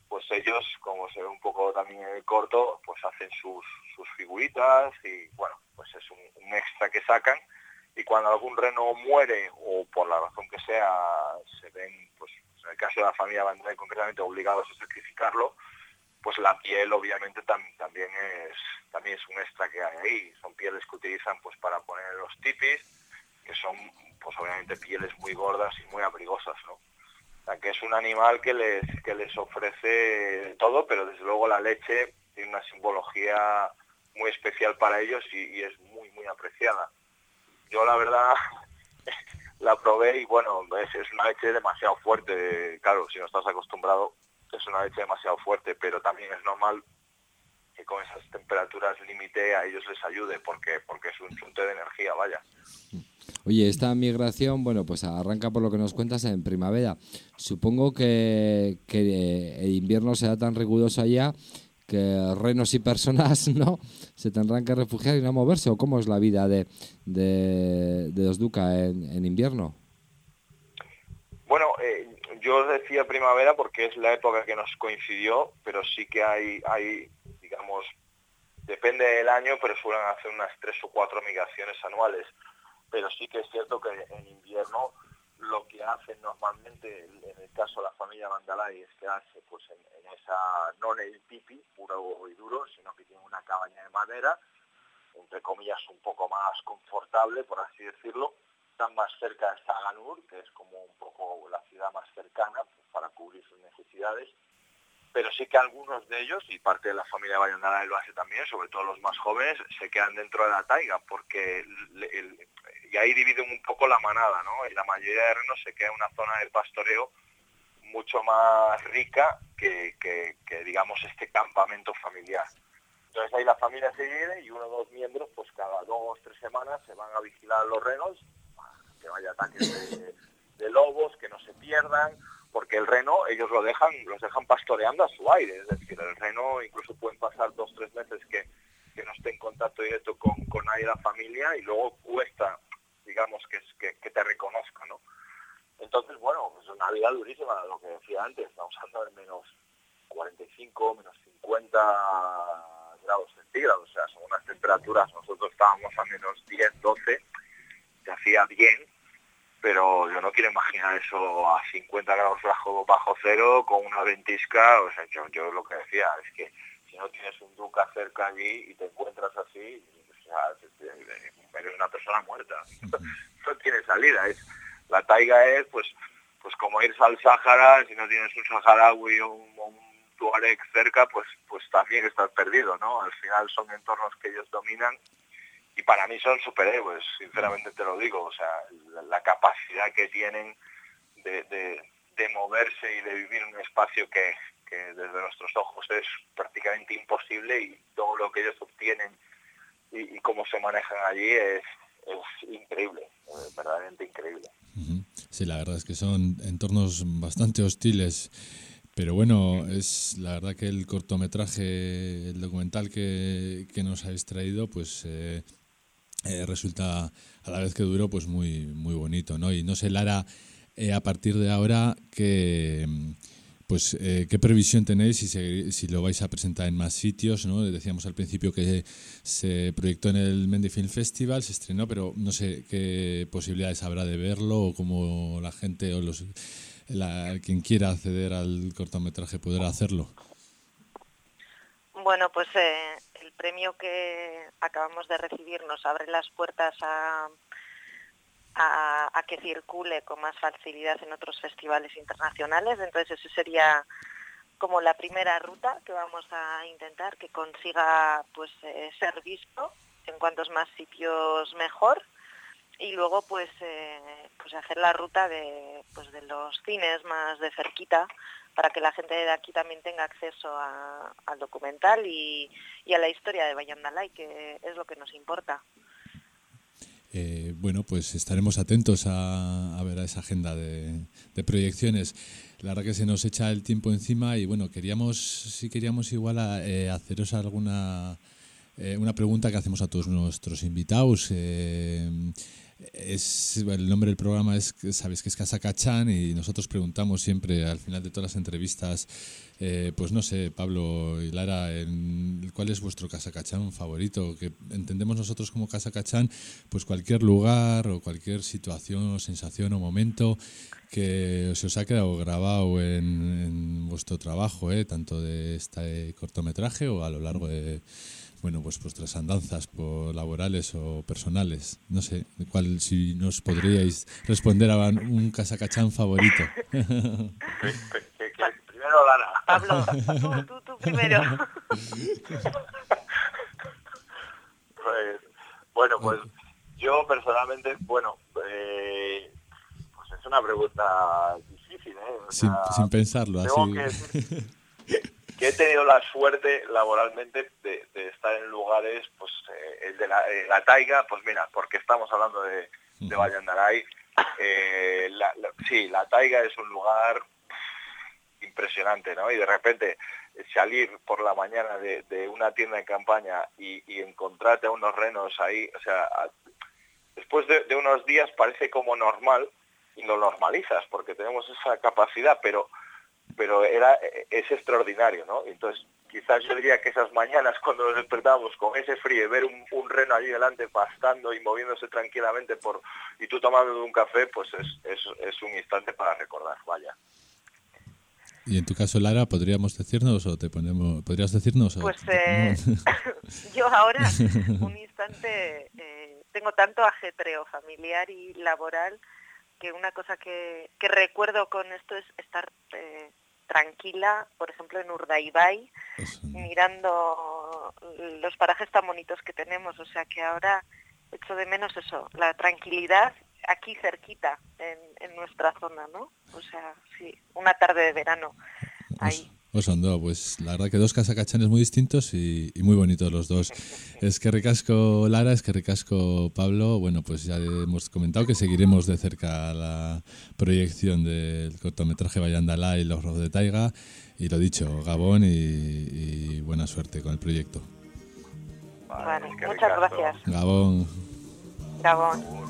pues ellos, como se ve un poco también en el corto, pues hacen sus figuritas y bueno, pues es un extra que sacan, y cuando algún reno muere o por la razón que sea se ven, pues en el caso de la familia Van Dyke concretamente, obligados a sacrificarlo, pues la piel obviamente también es un extra que hay ahí. Son pieles que utilizan pues para poner en los tipis, que son pues obviamente pieles muy gordas y muy abrigosas, ¿no? O sea, que es un animal que les ofrece todo, pero desde luego la leche tiene una simbología muy especial para ellos y es muy, muy apreciada. Yo la verdad la probé y bueno, es una leche demasiado fuerte, claro, si no estás acostumbrado es una leche demasiado fuerte, pero también es normal que con esas temperaturas límite a ellos les ayude, porque es un chute de energía, vaya. Oye, esta migración, bueno, pues arranca por lo que nos cuentas en primavera. Supongo que el invierno será tan riguroso allá que renos y personas, ¿no?, se tendrán que refugiar y no moverse. ¿O cómo es la vida de los Duca en invierno? Bueno, yo decía primavera porque es la época que nos coincidió, pero sí que hay, digamos, depende del año, pero suelen hacer unas 3 o 4 migraciones anuales. Pero sí que es cierto que en invierno lo que hacen normalmente, en el caso de la familia Mandalay, es quedarse pues en esa, no en el tipi puro y duro, sino que tienen una cabaña de madera, entre comillas un poco más confortable, por así decirlo. Están más cerca de Saganur, que es como un poco la ciudad más cercana, pues, para cubrir sus necesidades. Pero sí que algunos de ellos, y parte de la familia Bayandala lo hace también, sobre todo los más jóvenes, se quedan dentro de la taiga, porque y ahí dividen un poco la manada, ¿no? Y la mayoría de renos se queda en una zona de pastoreo mucho más rica que digamos, este campamento familiar. Entonces ahí la familia se divide y 1 o 2 miembros, pues cada 2 o 3 semanas se van a vigilar los renos, que vaya ataques de lobos, que no se pierdan, porque el reno ellos los dejan pastoreando a su aire, es decir, el reno incluso pueden pasar 2 o 3 meses que no esté en contacto directo con nadie de la familia, y luego cuesta, digamos, que te reconozca, ¿no? Entonces, bueno, es una vida durísima, lo que decía antes, estamos hablando de menos 45, menos 50 grados centígrados, o sea, son unas temperaturas, nosotros estábamos a menos 10, 12, se hacía bien, pero yo no quiero imaginar eso a 50 grados bajo cero con una ventisca. O sea, yo lo que decía es que si no tienes un Duca cerca allí y te encuentras así, o sea, eres una persona muerta, no tiene salida. La taiga es pues como irse al Sáhara. Si no tienes un saharaui o un tuareg cerca, pues también estás perdido, ¿no? Al final son entornos que ellos dominan. Y para mí son superhéroes, sinceramente te lo digo. O sea, la capacidad que tienen de moverse y de vivir en un espacio que desde nuestros ojos es prácticamente imposible, y todo lo que ellos obtienen y cómo se manejan allí es increíble, verdaderamente increíble. Sí, la verdad es que son entornos bastante hostiles. Pero bueno, es la verdad que el cortometraje, el documental que nos habéis traído, pues resulta, a la vez que duro, pues muy, muy bonito, ¿no? Y no sé, Lara, a partir de ahora, ¿qué previsión tenéis si lo vais a presentar en más sitios, ¿no? Decíamos al principio que se proyectó en el Mendy Film Festival, se estrenó, pero no sé qué posibilidades habrá de verlo, o cómo la gente o quien quiera acceder al cortometraje podrá hacerlo. Bueno, pues el premio que acabamos de recibir nos abre las puertas a que circule con más facilidad en otros festivales internacionales. Entonces esa sería como la primera ruta que vamos a intentar, que consiga pues ser visto en cuantos más sitios mejor, y luego pues hacer la ruta de los cines más de cerquita, para que la gente de aquí también tenga acceso al documental y a la historia de Bayandalay, que es lo que nos importa. Bueno, pues estaremos atentos a ver a esa agenda de proyecciones. La verdad que se nos echa el tiempo encima, y bueno, queríamos igual haceros una pregunta que hacemos a todos nuestros invitados. el nombre del programa sabéis que es Casa Cachán, y nosotros preguntamos siempre al final de todas las entrevistas, pues no sé, Pablo y Lara, ¿cuál es vuestro Casa Cachán favorito? Que entendemos nosotros como Casa Cachán, pues cualquier lugar o cualquier situación o sensación o momento que se os ha quedado grabado en vuestro trabajo, tanto de este cortometraje o a lo largo de pues vuestras andanzas laborales o personales. No sé, si nos podríais responder a un Casa Cachán favorito. Primero Lara. Pablo, tú primero. Pues yo personalmente, pues es una pregunta difícil, O sea, sin pensarlo, tengo así. Que decir que he tenido la suerte laboralmente de estar en lugares, pues el de la taiga, pues mira, porque estamos hablando de Vallandaray, sí, la taiga es un lugar impresionante, ¿no? Y de repente salir por la mañana de una tienda en campaña y encontrarte a unos renos ahí, o sea, después de unos días parece como normal y lo normalizas porque tenemos esa capacidad, pero es extraordinario, ¿no? Entonces, quizás yo diría que esas mañanas cuando nos despertábamos con ese frío y ver un reno allí delante pastando y moviéndose tranquilamente y tú tomando un café, pues es un instante para recordar, vaya. Y en tu caso, Lara, ¿podrías decirnos? Pues yo ahora, un instante, tengo tanto ajetreo familiar y laboral que una cosa que recuerdo con esto es estar tranquila, por ejemplo en Urdaibai, mirando los parajes tan bonitos que tenemos, o sea que ahora echo de menos eso, la tranquilidad aquí cerquita, en nuestra zona, ¿no? O sea, sí, una tarde de verano ahí. Osondo, pues la verdad que dos casacachanes muy distintos y muy bonitos los dos. Es que ricasco Lara, es que ricasco Pablo. Bueno, pues ya hemos comentado que seguiremos de cerca la proyección del cortometraje Vallandalay y los Rojos de Taiga. Y lo dicho, Gabón y buena suerte con el proyecto. Vale, muchas gracias. Gabón. Gabón.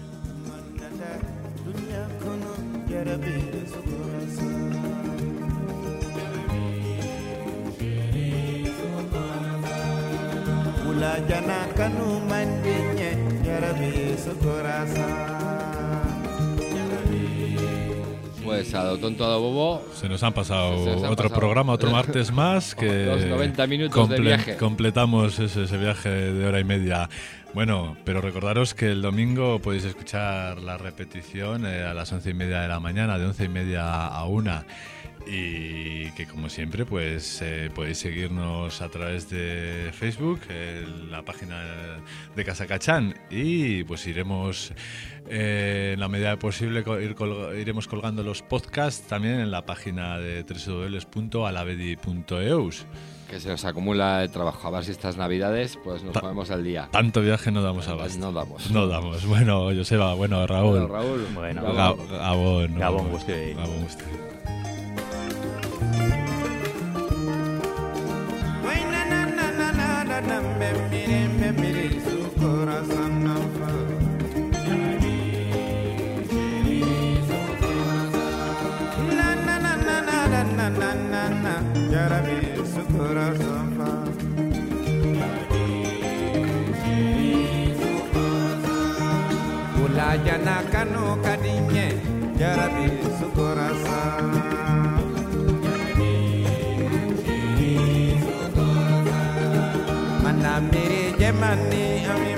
Pues a lo tonto, a lo bobo. Se nos han pasado otro programa, otro martes más. Que los 90 minutos de viaje. Completamos ese viaje de hora y media. Bueno, pero recordaros que el domingo podéis escuchar la repetición a las 11:30 de la mañana, de 11:30 a 1. Y que como siempre pues podéis seguirnos a través de Facebook, la página de Casa Cachán, y pues iremos en la medida de posible iremos colgando los podcasts también en la página de www.alavedi.eus. Que se nos acumula el trabajo, a ver si estas navidades pues nos ponemos al día. Tanto viaje no damos abasto. No damos. Bueno, Joseba, bueno, Raúl. Bueno, Gabón usted. Jana kanu kadinye jarabi sukorasa manamiri jemani